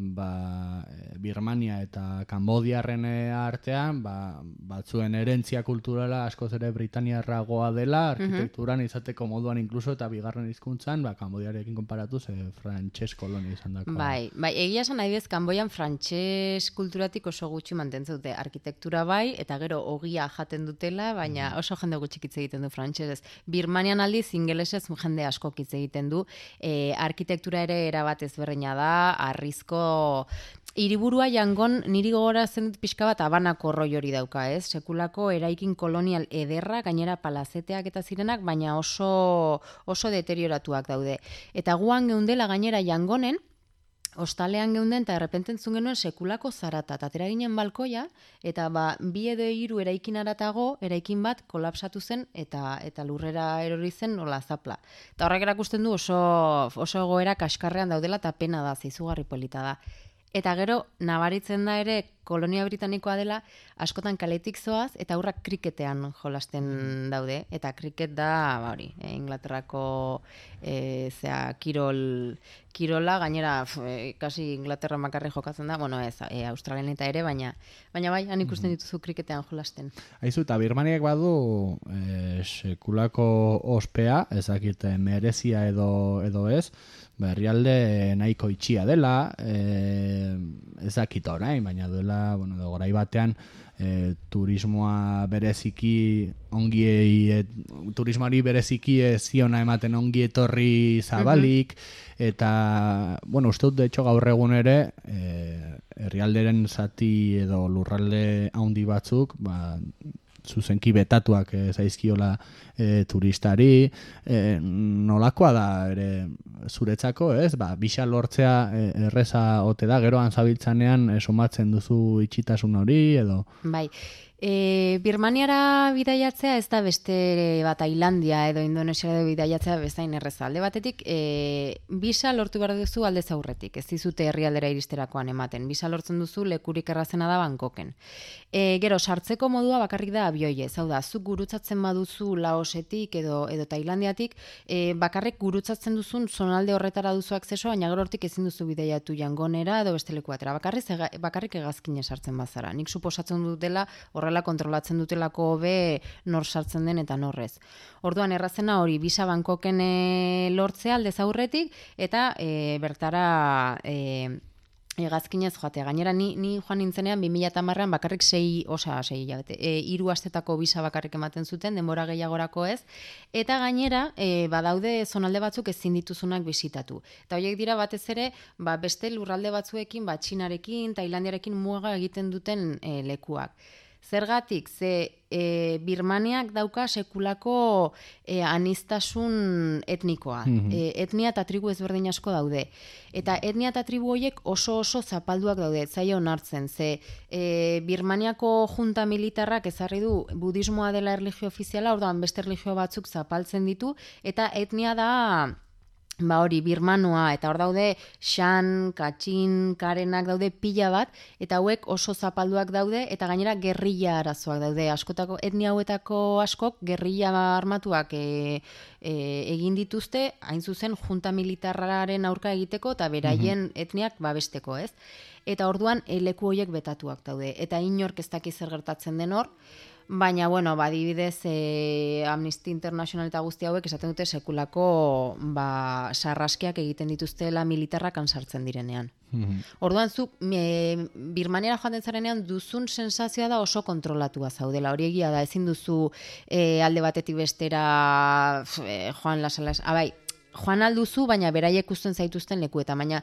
Birmania eta Kanbodiarren artean, batzuen herentzia kulturala askoz ere britaniarragoa dela, arkitekturan izateko moduan inkluso, eta bigarren hizkuntzan, Kanbodiarekin konparatuz, frantses kolonia izan dako. Bai, egia esan adibidez, Kanboian frantses kulturatik oso gutxi mantentzen dute, arkitektura bai, eta gero ogia jaten dutela, baina oso jende gutxik hitz egiten du frantsesez. Birmanian aldiz, ingelesez jende asko hitz egiten du, arkitektura ere erabat ezberdina da, harrizko hiriburua Yangon niri gogoratzen dut pixka bat Habanako roi hori dauka, ez? Sekulako eraikin kolonial ederra, gainera palazeteak eta zirenak, baina oso deterioratuak daude. Eta guan geundela gainera Yangonen, hostalean geunden eta errepente entzun genuen sekulako zarata, eta atera ginen balkoia, eta 2 edo 3 eraikin aratago, eraikin bat kolapsatu zen, eta lurrera erori zen nola zapla. Eta horrek erakusten du oso egoera kaskarrean daudela, eta pena da, izugarri polita da. Eta gero, nabaritzen da ere, kolonia britanikoa dela, askotan kaletik zoaz, eta aurrak kriketean jolasten daude. Eta kriket da, Inglaterrako kirola, gainera, kasi Inglaterra makarri jokatzen da, Australian eta ere, baina bai, han ikusten dituzu kriketean jolasten. Aizu, eta Birmaniak badu sekulako ospea, ezakit merezia edo ez, herrialde nahiko itxia dela, ez dakit orain, baina duela, bueno, garai batean turismoa bereziki turismoari bereziki ziona ematen ongi etorri zabalik, eta, bueno, uste dut, de hecho, gaur egun ere, herrialderen zati edo lurralde handi batzuk, zuzenki betatuak zaizkiola turistari, nolakoa da ere zuretzako, ez? Bisa lortzea erreza ote da, geroan zabiltzanean somatzen duzu itxitasun hori, edo? Bai, Birmaniara bidaiatzea ez da beste bat Tailandia edo Indonesiara edo bidaiatzea bezain erreza. Alde batetik, bisa lortu behar duzu aldez aurretik, ez dizute herrialdera iristerakoan ematen. Bisa lortzen duzu lekurik errazena da Bangkoken. Gero, sartzeko modua bakarrik da abioiez, hau da, zuk gurutzatzen baduzu Laosetik edo Tailandiatik, bakarrik gurutzatzen duzun zonalde horretara duzu akzeso, baina gero hortik ezin duzu bidaiatu Yangonera edo beste leku batera. Bakarrik hegazkine sartzen bazara. Nik suposatzen dut dela horrela kontrolatzen dutelako hobe nor sartzen den eta norrez. Orduan errazena hori bisa Bangkoken lortzea aldez aurretik eta bertara hegazkinez joatea. Gainera ni joan nintzenean 2010an bakarrik 6 hilabete. 3 astetako bisa bakarrik ematen zuten, denbora gehiagorako ez. Eta gainera badaude zonalde batzuk ezin dituzunak bisitatu. Eta horiek dira batez ere, beste lurralde batzuekin, Txinarekin, Tailandiarekin muga egiten duten lekuak. Zergatik, Birmaniak dauka sekulako aniztasun etnikoa. Etnia eta tribu ezberdin asko daude. Eta etnia eta tribu horiek oso zapalduak daude, zaila onartzen. Birmaniako junta militarrak ezarri du budismoa dela erlijio ofiziala, orduan beste erlijio batzuk zapaltzen ditu, eta etnia da hori birmanoa, eta hor daude Shan, Kachin, Karenak daude pila bat, eta hauek oso zapalduak daude, eta gainera gerrilla arazoak daude. Askotako etnia hauetako askok gerrilla armatuak egin dituzte, hain zuzen junta militarraren aurka egiteko, eta beraien etniak babesteko, ez? Eta orduan leku horiek betatuak daude, eta inork ez daki zer gertatzen den hor. Baina, bueno, adibidez, Amnesty International eta guzti hauek esaten dute sekulako sarraskiak egiten dituztela militarrak sartzen direnean. Orduan zuk Birmaniara joaten zarenean duzun sensazioa da oso kontrolatua zaudela. Hori egia da, ezin duzu alde batetik bestera joan lasalas. Joan alduzu, baina beraiek uzten zaituzten lekueta, baina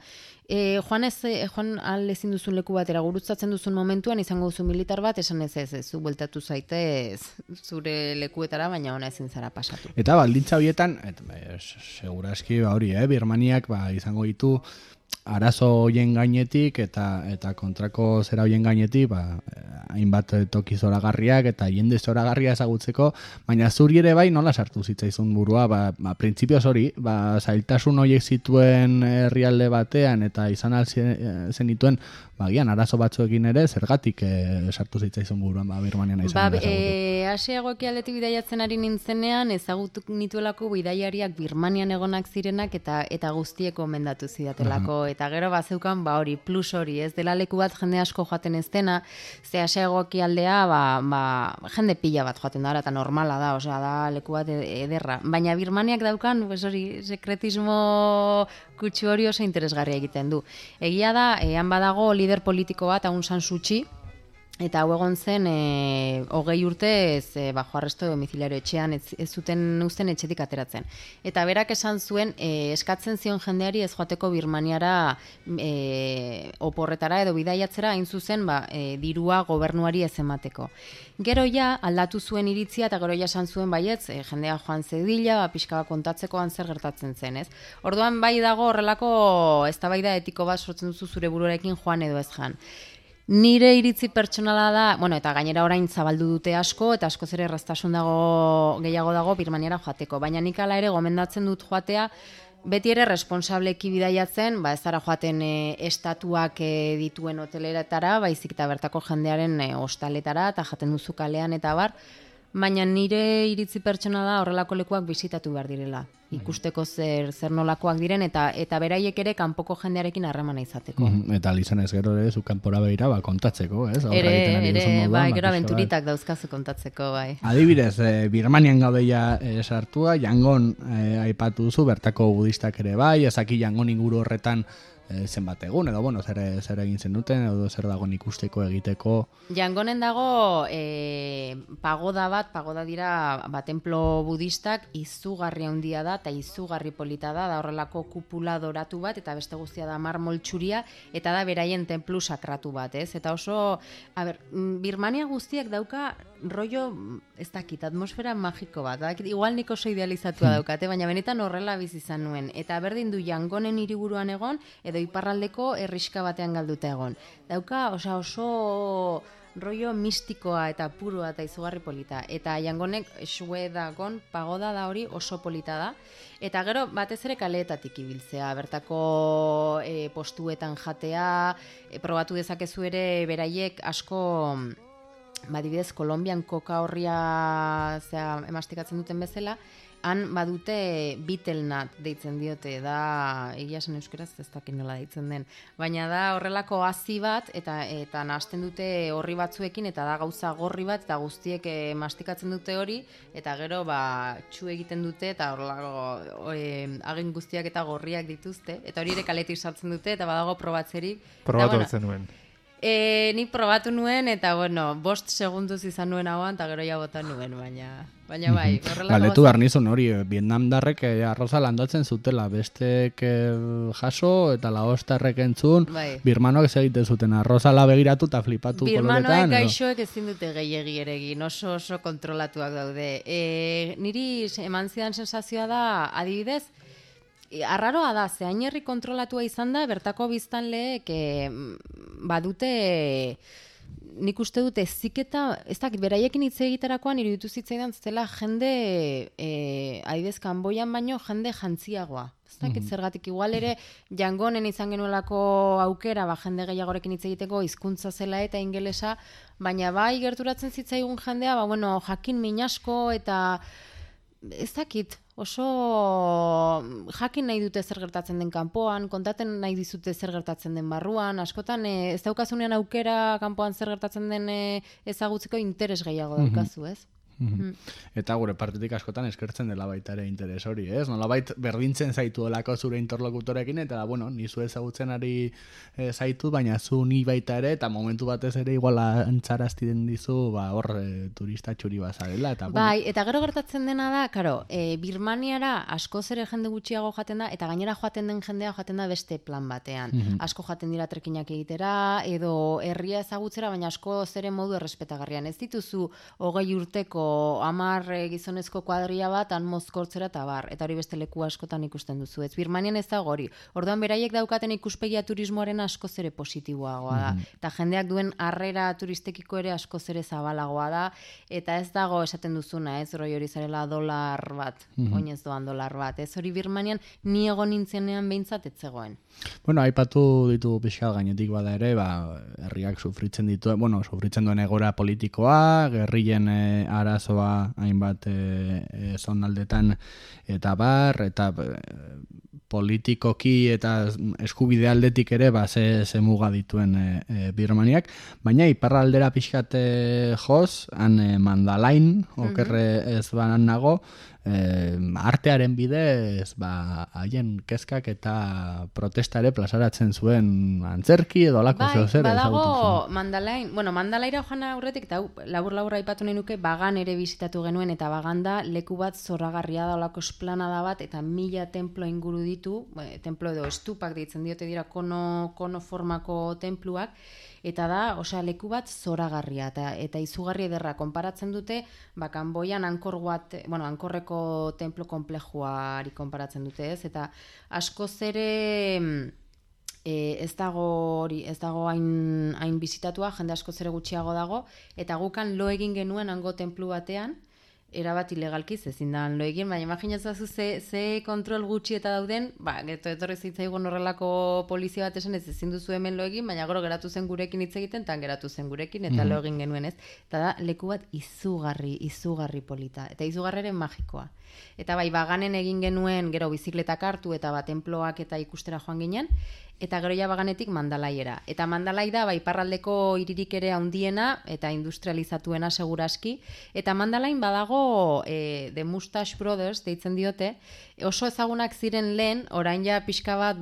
joan ezin duzun leku batera gurutzatzen duzun momentuan izango duzu militar bat, esan ez, zu bueltatu zaitez zure lekuetara, baina ona ezin zara pasatu. Eta baldintza horietan, segurazki hori, Birmaniak izango ditu arazo hoien gainetik eta kontrako zera hoien gainetik hainbat toki zoragarriak eta jende zoragarria ezagutzeko, baina zuri ere bai nola sartu zitzaizun burua, printzipioz hori, zailtasun horiek zituen herrialde batean eta izan zenituen gian arazo batzuekin ere, zergatik sartu zitzaizun buruan Birmanian izan Asiago ekialdetik bidaiatzen ari nintzenean ezagutu nituelako bidaiariak Birmanian egonak zirenak eta guztiek gomendatu zidatelako, eta gero bazeukan hori, plus hori, ez dela leku bat jende asko joaten ez dena, ze Asiago ekialdea jende pila bat joaten da, eta normala da, osea da leku bat ederra, baina Birmaniak daukan, hori, sekretismo kutsu hori oso interesgarria egiten du. Egia da, han badago lider politiko bat, Aung San Suu Kyi, eta hau egon zen 20 urtez bajo arresto domiciliario etxean ez zuten uzten etxetik ateratzen. Eta berak esan zuen eskatzen zion jendeari ez joateko Birmaniara oporretara edo bidaiatzera hain zuzen dirua gobernuari ez emateko. Gero ja aldatu zuen iritzia eta gero ja esan zuen baietz jendea joan zedila, pixka bat kontatzekoan zer gertatzen zen, ez? Orduan bai dago horrelako eztabaida etiko bat sortzen duzu zure buruarekin joan edo ez jan. Nire iritzi pertsonala da, bueno, eta gainera orain zabaldu dute asko, eta askoz ere erraztasun gehiago dago Birmaniara joateko, baina nik hala ere gomendatzen dut joatea, beti ere responsableki bidaiatzen, ez zara joaten estatuak dituen hoteleretara, baizik eta bertako jendearen hostaletara, eta jaten duzu kalean eta bar, baina nire iritzi pertsona da horrelako lekuak bisitatu behar direla. Ikusteko zer nolakoak diren eta beraiek ere kanpoko jendearekin harremana izateko. Eta izanez gero ere, zu kanpora begira, kontatzeko, ez? Aurre egiten ari duzun moduan, bai, gero pixka bat. aventuritak dauzkazu kontatzeko, bai. Adibidez, Birmanian gaudeia sartua, Yangon aipatu duzu, bertako budistak ere bai, ezaki Yangon inguru horretan zenbat egun, edo bueno, zer egin zenuten, edo zer dagoen ikusteko egiteko. Yangonen dago pagoda dira templo budistak, izugarri handia da, eta izugarri polita da horrelako kupula doratu bat, eta beste guztia da marmol txuria, eta da beraien templu sakratu bat, ez? Eta oso, Birmania guztiak dauka rollo, ez dakit, atmosfera magiko bat, igual nik oso idealizatua daukate, baina benetan horrela bizi izan nuen, eta berdin du Yangonen hiriburuan egon, edo iparraldeko herrixka batean galduta egon. Dauka oso rollo mistikoa eta puroa eta izugarri polita. Eta Yangonek Shue-dagon pagoda da hori oso polita da. Eta gero batez ere kaleetatik ibiltzea, bertako postuetan jatea, probatu dezakezu ere beraiek asko, adibidez Kolonbian koka horria emastikatzen duten bezala, han badute Betelnut deitzen diote, da, egia esan euskeraz ez dakit nola deitzen den, baina da horrelako hazi bat, eta nahasten dute horri batzuekin, eta da gauza gorri bat, eta guztiek mastikatzen dute hori, eta gero txu egiten dute, eta horrelako hagen guztiak eta gorriak dituzte, eta hori ere kaletik sartzen dute, eta badago probatzerik. Probatu nuen. Nik probatu nuen, eta 5 segunduz izan nuen hauan, eta gero ja bota nuen, baina bai, horrelako... Galetu behar nizun hori, Vietnamdarrek arroza landatzen zutela, bestek jaso eta laostarrek entzun, bai. Birmanoak ez egiten zuten arroza la begiratu eta flipatu koloretan. Birmanoek gaixoek ezin dute gehiegi ere egin, oso kontrolatuak daude. Niri eman zidan sensazioa da, adibidez, arraroa da, zehain herri kontrolatua izan da, bertako biztanleek badute, nik uste dute ziketa, ez dakit, beraiekin hitz egiterakoan iruditu zitzaidan zela jende, adibidez Kanboian baino jende jantziagoa. Ez dakit zergatik, igual ere Yangonen izan genuelako aukera, jende gehiagorekin hitz egiteko hizkuntza zela eta ingelesa, baina bai gerturatzen zitzaigun jendea, jakin min asko eta ez dakit, oso jakin nahi dute zer gertatzen den kanpoan, kontaten nahi dizute zer gertatzen den barruan, askotan ez daukazunean aukera kanpoan zer gertatzen den ezagutzeko interes gehiago daukazu, ez? Eta gure partetik askotan eskertzen dela baita ere interes hori, ez? Nolabait berdintzen zaitu delako zure interlokutorekin, eta nizu ezagutzen ari zaitu, baina zu ni baita ere, eta momentu batez ere igual antzarazti den dizu, hor turista txuri bazarela. Eta, bai, eta gero gertatzen dena da, karo, Birmaniara askoz ere jende gutxiago jaten da, eta gainera joaten den jendea joaten da beste plan batean. Asko jaten dira trekinak egitera, edo herria ezagutzera, baina asko zere modu errespetagarrian. Ez dituzu 20 urteko 10 gizonezko kuadria bat han mozkortzera eta bar, eta hori beste leku askotan ikusten duzu. Ez Birmanian ez dago hori. Orduan beraiek daukaten ikuspegia turismoaren askoz ere positiboagoa da. Eta jendeak duen harrera turistekiko ere askoz ere zabalagoa da, eta ez dago esaten duzuna, ez roi hori zarela $1 bat, oinez doan $1 bat. Ez hori Birmanian ni egon nintzenean behintzat ez zegoen. Bueno, aipatu ditu pixka gainetik bada ere, herriak sufritzen sufritzen duen egora politikoa, gerrilen arazoa hainbat zonaldetan eta bar, eta politikoki eta eskubide aldetik ere ze muga dituen Birmaniak, baina iparraldera pixkat joz, han Mandalain, okerre ez banan nago, artearen bidez haien kezkak eta protesta ere plazaratzen zuen antzerki edo alako zer badago Mandalain, Mandalaira joan aurretik, eta labur aipatu nahi nuke, Bagan ere bisitatu genuen, eta Bagan da leku bat zoragarria da, olako esplanada bat, eta 1000 templo inguru ditu, templo edo estupak deitzen diote dira kono formako templuak, eta da, leku bat zoragarria eta izugarri ederra konparatzen dute, Kanboian Angkorreko templo komplejuari konparatzen dute, ez? Eta askoz ere ez dago hain bizitatua, jende askoz ere gutxiago dago, eta gukan lo egin genuen hango templu batean, erabat ilegalkiz ezin da lo egin, baina imaginatzen ze kontrol gutxi eta dauden, etorri zitzaigun horrelako polizia bat esan ezin duzu hemen lo egin, baina gero geratu zen gurekin hitz egiten, eta geratu zen gurekin, eta lo egin genuen ez. Eta da, leku bat izugarri polita, eta izugarreren magikoa. Eta bai, baganen egin genuen, gero bizikletak hartu, eta temploak eta ikustera joan ginen, eta gero ja baganetik Mandalaiera. Eta Mandalai da, bai, iparraldeko hiririk ere handiena, eta industrializatuena seguraski, eta Mandalain badago The Mustache Brothers, deitzen diote, oso ezagunak ziren lehen, orain ja pixka bat,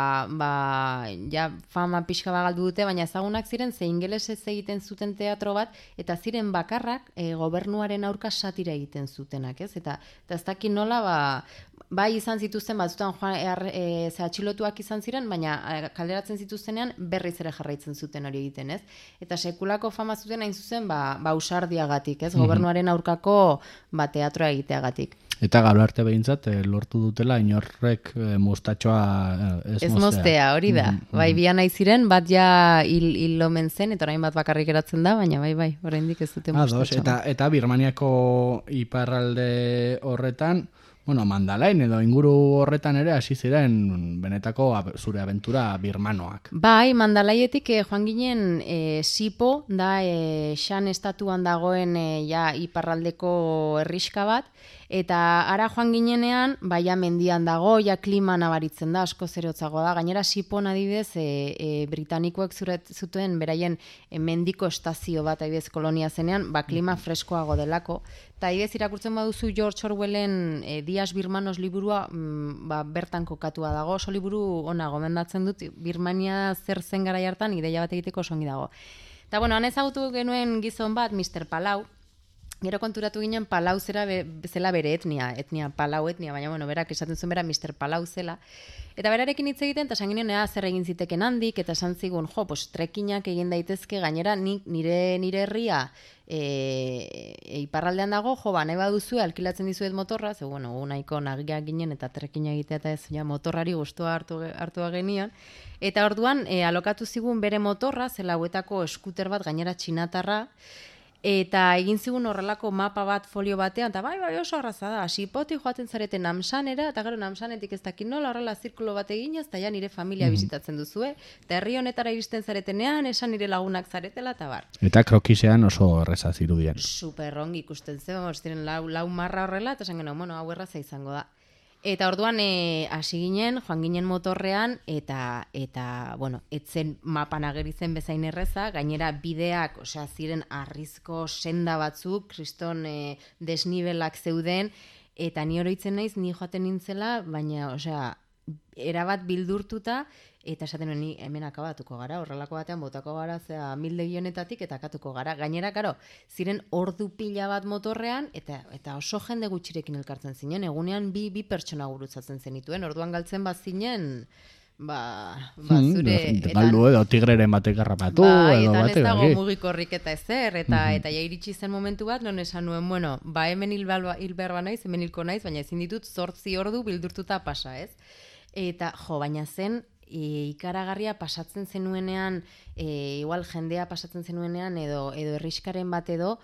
ja fama pixka bat galdu dute, baina ezagunak ziren ze ingelesez egiten zuten teatro bat, eta ziren bakarrak gobernuaren aurka satira egiten zutenak, ez? Eta ez dakit nola, bai izan zituzten, batzutan atxilotuak izan ziren, baina kalderatzen zituztenean berriz ere jarraitzen zuten hori egiten, ez? Eta sekulako fama zuten hain zuzen, ausardiagatik, ez? Gobernuaren aurkako teatroa egiteagatik. Eta gaur arte behintzat, lortu dutela inorrek mustatxoa ez moztea, hori da. Bai, bian nahi ziren, bat ja hil omen zen, eta orain bat bakarrik eratzen da, baina bai, oraindik ez dute mustatxoa. Eta Birmaniako iparralde horretan, Mandalain edo inguru horretan ere hasi ziren benetako zure abentura birmanoak. Bai, Mandalaietik joan ginen Sipo, da Shan estatuan dagoen iparraldeko herriska bat, eta ara joan ginenean, ja mendian dago, ja klima nabaritzen da, asko zerotzago da. Gainera Sipon adibidez, britanikoek zuten beraien mendiko estazio bat, adibidez kolonia zenean, klima freskoago delako. Eta adibidez irakurtzen baduzu George Orwellen Dias Birmanos liburua bertan kokatua dago, oso liburu ona gomendatzen dut, Birmania zer zen garai hartan ideia bat egiteko oso ongi dago. Eta han ezagutu genuen gizon bat, Mr. Palau, gero konturatu ginen Palau zela bere etnia Palau etnia, baina berak esaten zuen bera Mr. Palau zela. Eta berarekin hitz egiten, eta esan ginen zer egin ziteken handik, eta esan zigun, trekinak egin daitezke, gainera nire herria iparraldean dago, nahi baduzu alkilatzen dizuet motorra, ze nahiko nagiak ginen eta trekina egitea eta ez motorrari gustua hartua genion. Eta orduan alokatu zigun bere motorra, zela hauetako eskuter bat gainera txinatarra, eta egin zigun horrelako mapa bat folio batean, eta bai oso arraza da, Sipoti joaten zarete Namsanera, eta gero Namsanetik ez dakit nola horrela zirkulo bat eginez, eta ja nire familia bizitatzen duzue, eta herri honetara iristen zaretenean, esan nire lagunak zaretela, eta bar. Eta krokisean oso erreza zirudien. Superrongi ikusten zen, ziren lau marra horrela, eta esan genuen, hau erraza izango da. Eta orduan hasi ginen, joan ginen motorrean, eta etzen mapan ageri zen bezain erreza, gainera bideak, ziren arrizko senda batzuk, kriston desnibelak zeuden, eta ni oroitzen naiz, ni joaten nintzela, baina, erabat bildurtuta, eta esaten nuen, hemen akabatuko gara, horrelako batean botako gara, mildegi honetatik, eta akatuko gara. Gainera, ziren ordu pila bat motorrean, eta oso jende gutxirekin elkartzen zinen, egunean bi pertsona gurutzatzen zenituen, orduan galtzen bat zinen, zure... Galdu edo tigreren batek harrapatu, edo batek. Eta ez dago mugikorrik eta ezer, eta ja iritsi zen momentu bat, non esan nuen, hemen hil behar naiz, hemen hilko naiz, baina ezin ditut 8 ordu bildurtuta pasa, ez? Eta, baina zen, ikaragarria pasatzen zenuenean, igual jendea pasatzen zenuenean, edo herriskaren bat edo,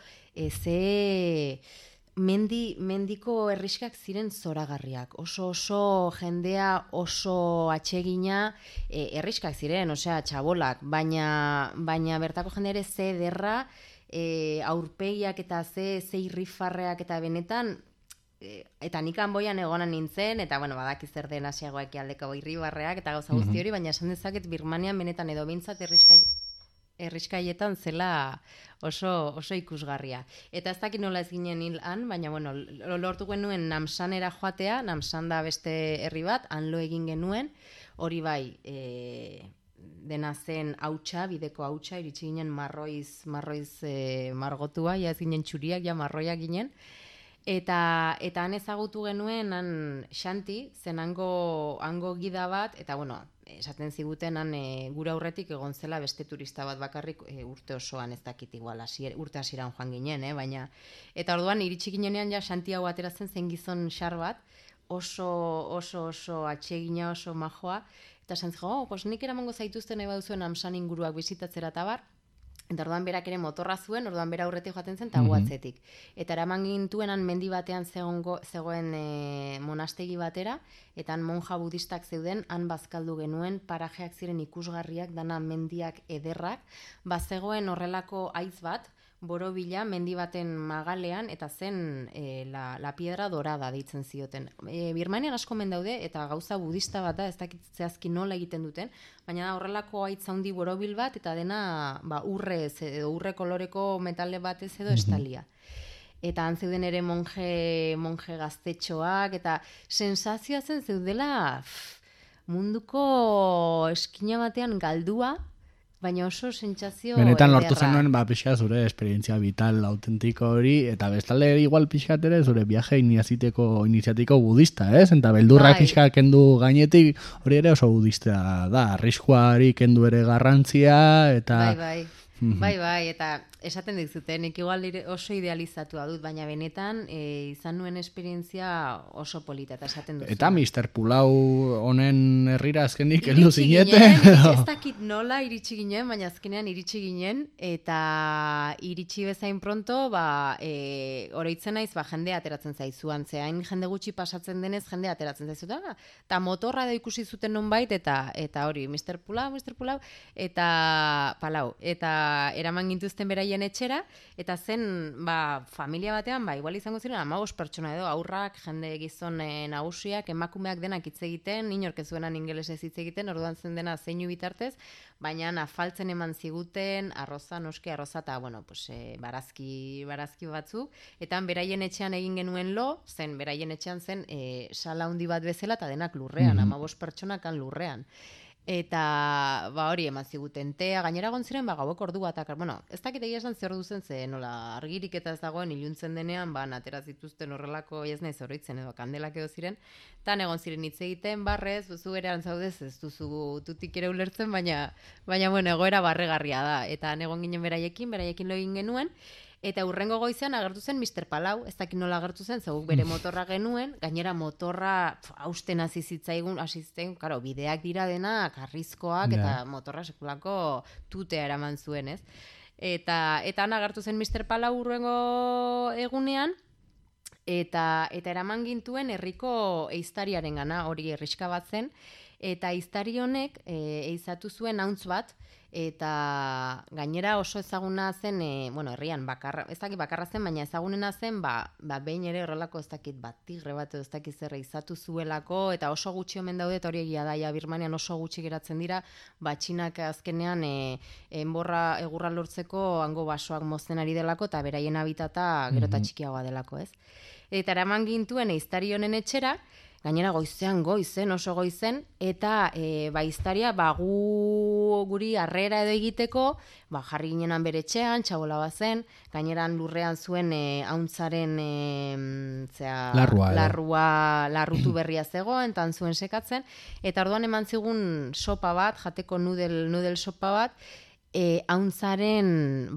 ze mendiko herriskak ziren zoragarriak. Oso jendea oso atsegina herriskak ziren, txabolak, baina bertako jende ere ze derra, aurpegiak eta ze irrifarreak eta benetan, eta nik Hanboian egonan nintzen, eta badaki zer den Asiago ekialdeko irribarreak eta gauza guzti hori, baina esan dezaket Birmanian benetan edo behintzat herriskaietan zela oso ikusgarria. Eta ez dakit nola ez ginen hil han, baina lortu genuen Namsanera joatea, Namsan da beste herri bat, han lo egin genuen, hori bai, dena zen hautsa, bideko hautsa, iritsi ginen marroiz margotua, ez ginen txuriak, marroiak ginen, Eta han ezagutu genuen, han Xanti, zen hango gida bat, eta esaten ziguten han gure aurretik egon zela beste turista bat bakarrik urte osoan ez dakit igual, urte hasieran joan ginen, baina... Eta orduan iritsi ginenean ja Xanti hau ateratzen zen gizon xar bat, oso atsegina, oso majoa, eta esan zigo, nik eramango zaituzten nahi baduzuen Namsan inguruak bizitatzera eta bar, Eta orduan berak ere motorra zuen, orduan bera aurretik joaten zen, eta gu atzetik. Eta eraman gintuenan mendi batean zegoen monastegi batera, eta han monja budistak zeuden, han bazkaldu genuen, parajeak ziren ikusgarriak, dana mendiak ederrak, bazegoen horrelako haitz bat, borobila mendi baten magalean, eta zen la piedra dorada deitzen zioten. Birmanian asko daude, eta gauza budista bat da, ez dakit zehazki nola egiten duten, baina da horrelako haitz handi borobil bat, eta dena urrez, edo urre koloreko metale batez edo estalia. Eta han zeuden ere monje gaztetxoak, eta sensazioa zen zeudela munduko eskina batean galdua, baina oso sentsazio Benetan lortu zenuen pixka zure esperientzia vital autentiko hori, eta bestalde igual pixkat ere zure viaje iniziatiko budista, ez? Eta beldurrak pixka kendu gainetik, hori ere oso budista da, arriskuari kendu ere garrantzia, eta... Bai, eta esaten dizuten, nik igual oso idealizatua dut, baina benetan izan nuen esperientzia oso polita, eta esaten dut. Eta Mr. Pulau honen herrira azkenik heldu zinete? Ez dakit nola iritsi ginen, baina azkenean iritsi ginen, eta iritsi bezain pronto, oroitzen naiz, jendea ateratzen zaizuan, zehain jende gutxi pasatzen denez, jendea ateratzen zaizuan, eta motorra da ikusi zuten nonbait, eta hori, Mr. Pulau, eta Palau, eta eraman gintuzten beraien etxera, eta zen, familia batean, igual izango ziren 15 pertsona edo, aurrak, jende gizon nagusiak, emakumeak denak hitz egiten, inork ez zuenan ingelesez hitz egiten, orduan zen dena zeinu bitartez, baina afaltzen eman ziguten, arroza, eta, barazki batzuk, eta beraien etxean egin genuen zen beraien etxean zen sala handi bat bezala, eta denak lurrean, 15 pertsonak lurrean. Eta hori eman ziguten tea, gainera gontziren gaueko ordu bat, ez dakit egia esan zer duzen, ze nola argirik eta ez dagoen iluntzen denean, atera zituzten horrelako, ez nahi zorritzen edo kandelak edo ziren, eta egon ziren hitz egiten, barrez, zu erean zaudez, ez duzu tutik ere ulertzen, baina egoera barregarria da, eta egon ginen beraiekin lo egin genuen, eta hurrengo goizean agertu zen Mr. Palau, ez dakit nola agertu zen, zeguk bere motorra genuen, gainera motorra hausten hasi zitzaigun, karo, bideak dira denak, arrizkoak, eta motorra sekulako tutea eraman zuen, ez? Eta han agertu zen Mr. Palau hurrengo egunean, eta eraman gintuen herriko eiztariaren gana, hori herriska bat zen, eta eiztari honek eizatu zuen hauntz bat, eta gainera oso ezaguna zen, herrian, ez dakit bakarra zen, baina ezagunena zen, behin ere horrelako ez dakit tigre bat edo ez dakit zer izatu zuelako, eta oso gutxi omen daude, eta hori egia da, Birmanian oso gutxi geratzen dira, Txinak azkenean egurra lortzeko hango basoak mozten ari delako, eta beraien habitata gero eta txikiagoa delako, ez? Eta eraman gintuen eiztari honen etxera, gainera oso goizen, eta iztaria guri harrera edo egiteko, jarri ginenan bere etxean, txabola bazen, gaineran lurrean zuen hauntzaren larrutu berria zegoen, tan zuen sekatzen, eta orduan eman zigun sopa bat, jateko nudel sopa bat, hauntzaren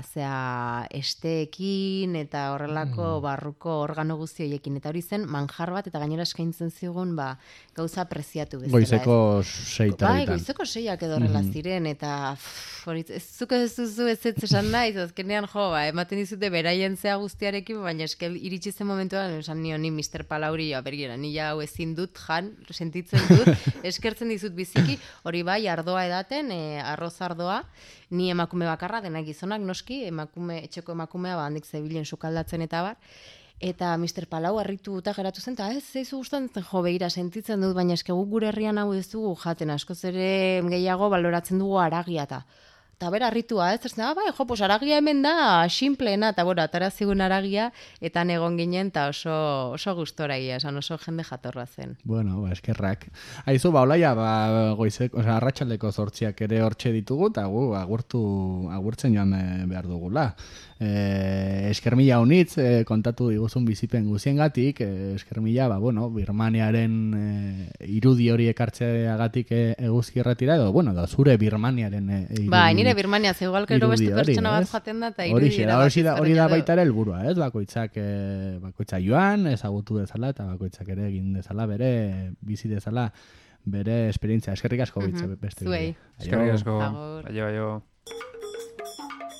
esteekin eta horrelako barruko organo guzti horiekin, eta hori zen manjar bat, eta gainera eskaintzen zigun gauza preziatu bezala. Goizeko 6 goizeko 6ak edo horrela ziren, eta zuko ez duzu ez esan naiz, azkenean ematen dizute beraien zea guztiarekin, baina eskel iritsi zen momentuan, esan ni Mr. Palauri, bergera, ni hau ezin dut sentitzen dut, eskertzen dizut biziki, hori ardoa edaten, arroz ardoa, ni emakume bakarra, denak gizonak noski, etxeko emakumea handik zebilen sukaldatzen eta bar, eta Mr. Palau harritu eta geratu zen, eta ez zeizu gustatzen begira sentitzen dut, baina eske guk gure herrian hau ez dugu jaten, askoz ere gehiago baloratzen dugu haragia eta bera harritua, ez zen, aragia hemen da, sinpleena, eta atara zigun haragia, eta egon ginen, eta oso gustora egia, esan oso jende jatorra zen. Bueno, eskerrak. Aizu, olaia, goizeko, arratsaldeko 8ak ere hortxe ditugu, eta agurtzen joan behar dugula. Eskermila honitz, kontatu diguzun bizipen guziengatik, eskermila, Birmaniaren irudi hori ekartzeagatik eguzki erratira, edo, da zure Birmaniaren irudi. Nire Birmania, zegoal kero beste pertsona bat jaten da, eta irudi hori da baita ere helburua, ez? Bakoitzak joan, ezagutu dezala, eta bakoitzak ere egin dezala, bere bizi dezala, bere esperientzia. Eskerrik asko beste. Zuei. Eskerrik asko. Agur. Aio.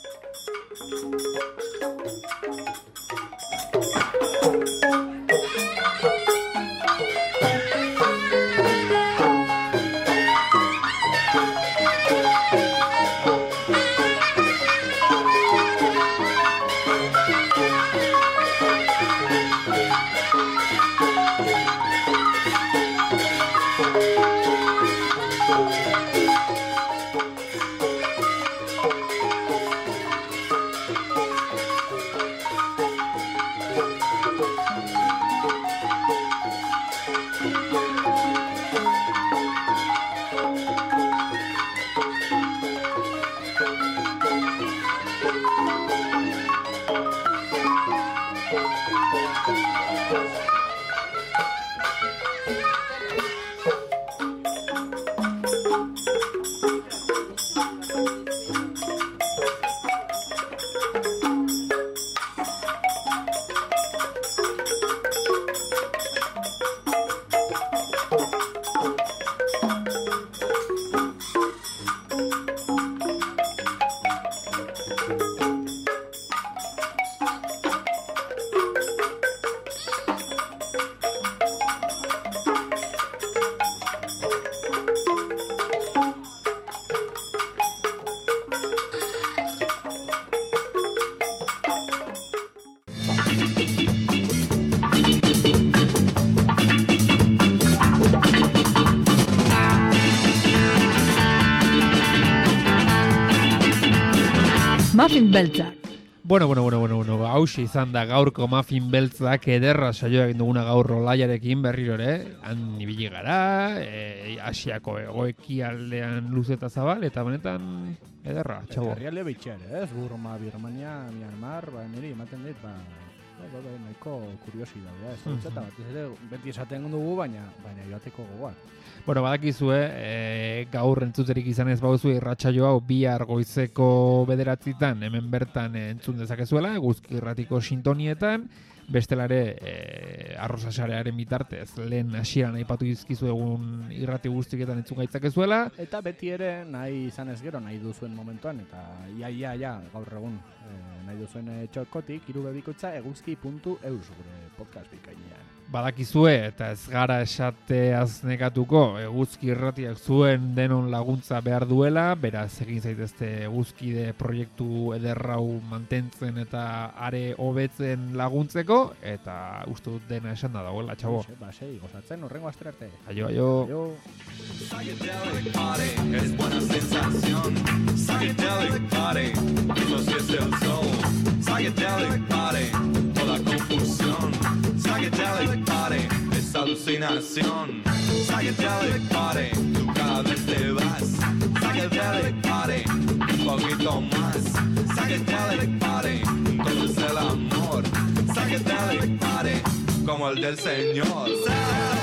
Muffin beltzak. Bueno, hauxe izan da gaurko muffin beltzak ederra saioa egin duguna gaur Olaiarekin berriro ere. Han ibili gara, Asiako egoekialdean luze eta zabal, eta benetan ederra, txago. Herrialde bitxer, ez? Burma, Birmania, Myanmar, niri ematen dit, nahiko kuriosi da, ez dut eta batez ere beti esaten dugu, baina joateko gogoak. Bueno, badakizue, gaur entzuterik izan ez bauzu irratsaio hau bihar goizeko 9:00 hemen bertan entzun dezakezuela, Eguzki Irratiko sintonietan, bestelare arrosasarearen bitartez, lehen hasieran aipatu dizkizu egun irrati guztietan entzun gaitzakezuela. Eta beti ere nahi izan ez gero, nahi duzuen momentuan, eta ia, gaur egun nahi duzuen txokotik, irubebikoitza eguzki.eus gure podcast bikainean. Badakizue, eta ez gara esateaz negatuko, Eguzki Irratiak zuen denon laguntza behar duela, beraz egin zaitezte Eguzkide proiektu ederrau mantentzen eta are hobetzen laguntzeko, eta uste dut dena esan da dagoela, txabo. Sei, gozatzen, horrengo astera arte. Aio. Psychedelic party es buena sensación. Psychedelic party, ritmos y es el soul. Psychedelic party, toda confusión. Psychedelic party, es alucinación. Psychedelic party, tú cada vez te vas. Psychedelic party, un poquito más. Psychedelic party, todo es el amor. Psychedelic party, como el del Señor.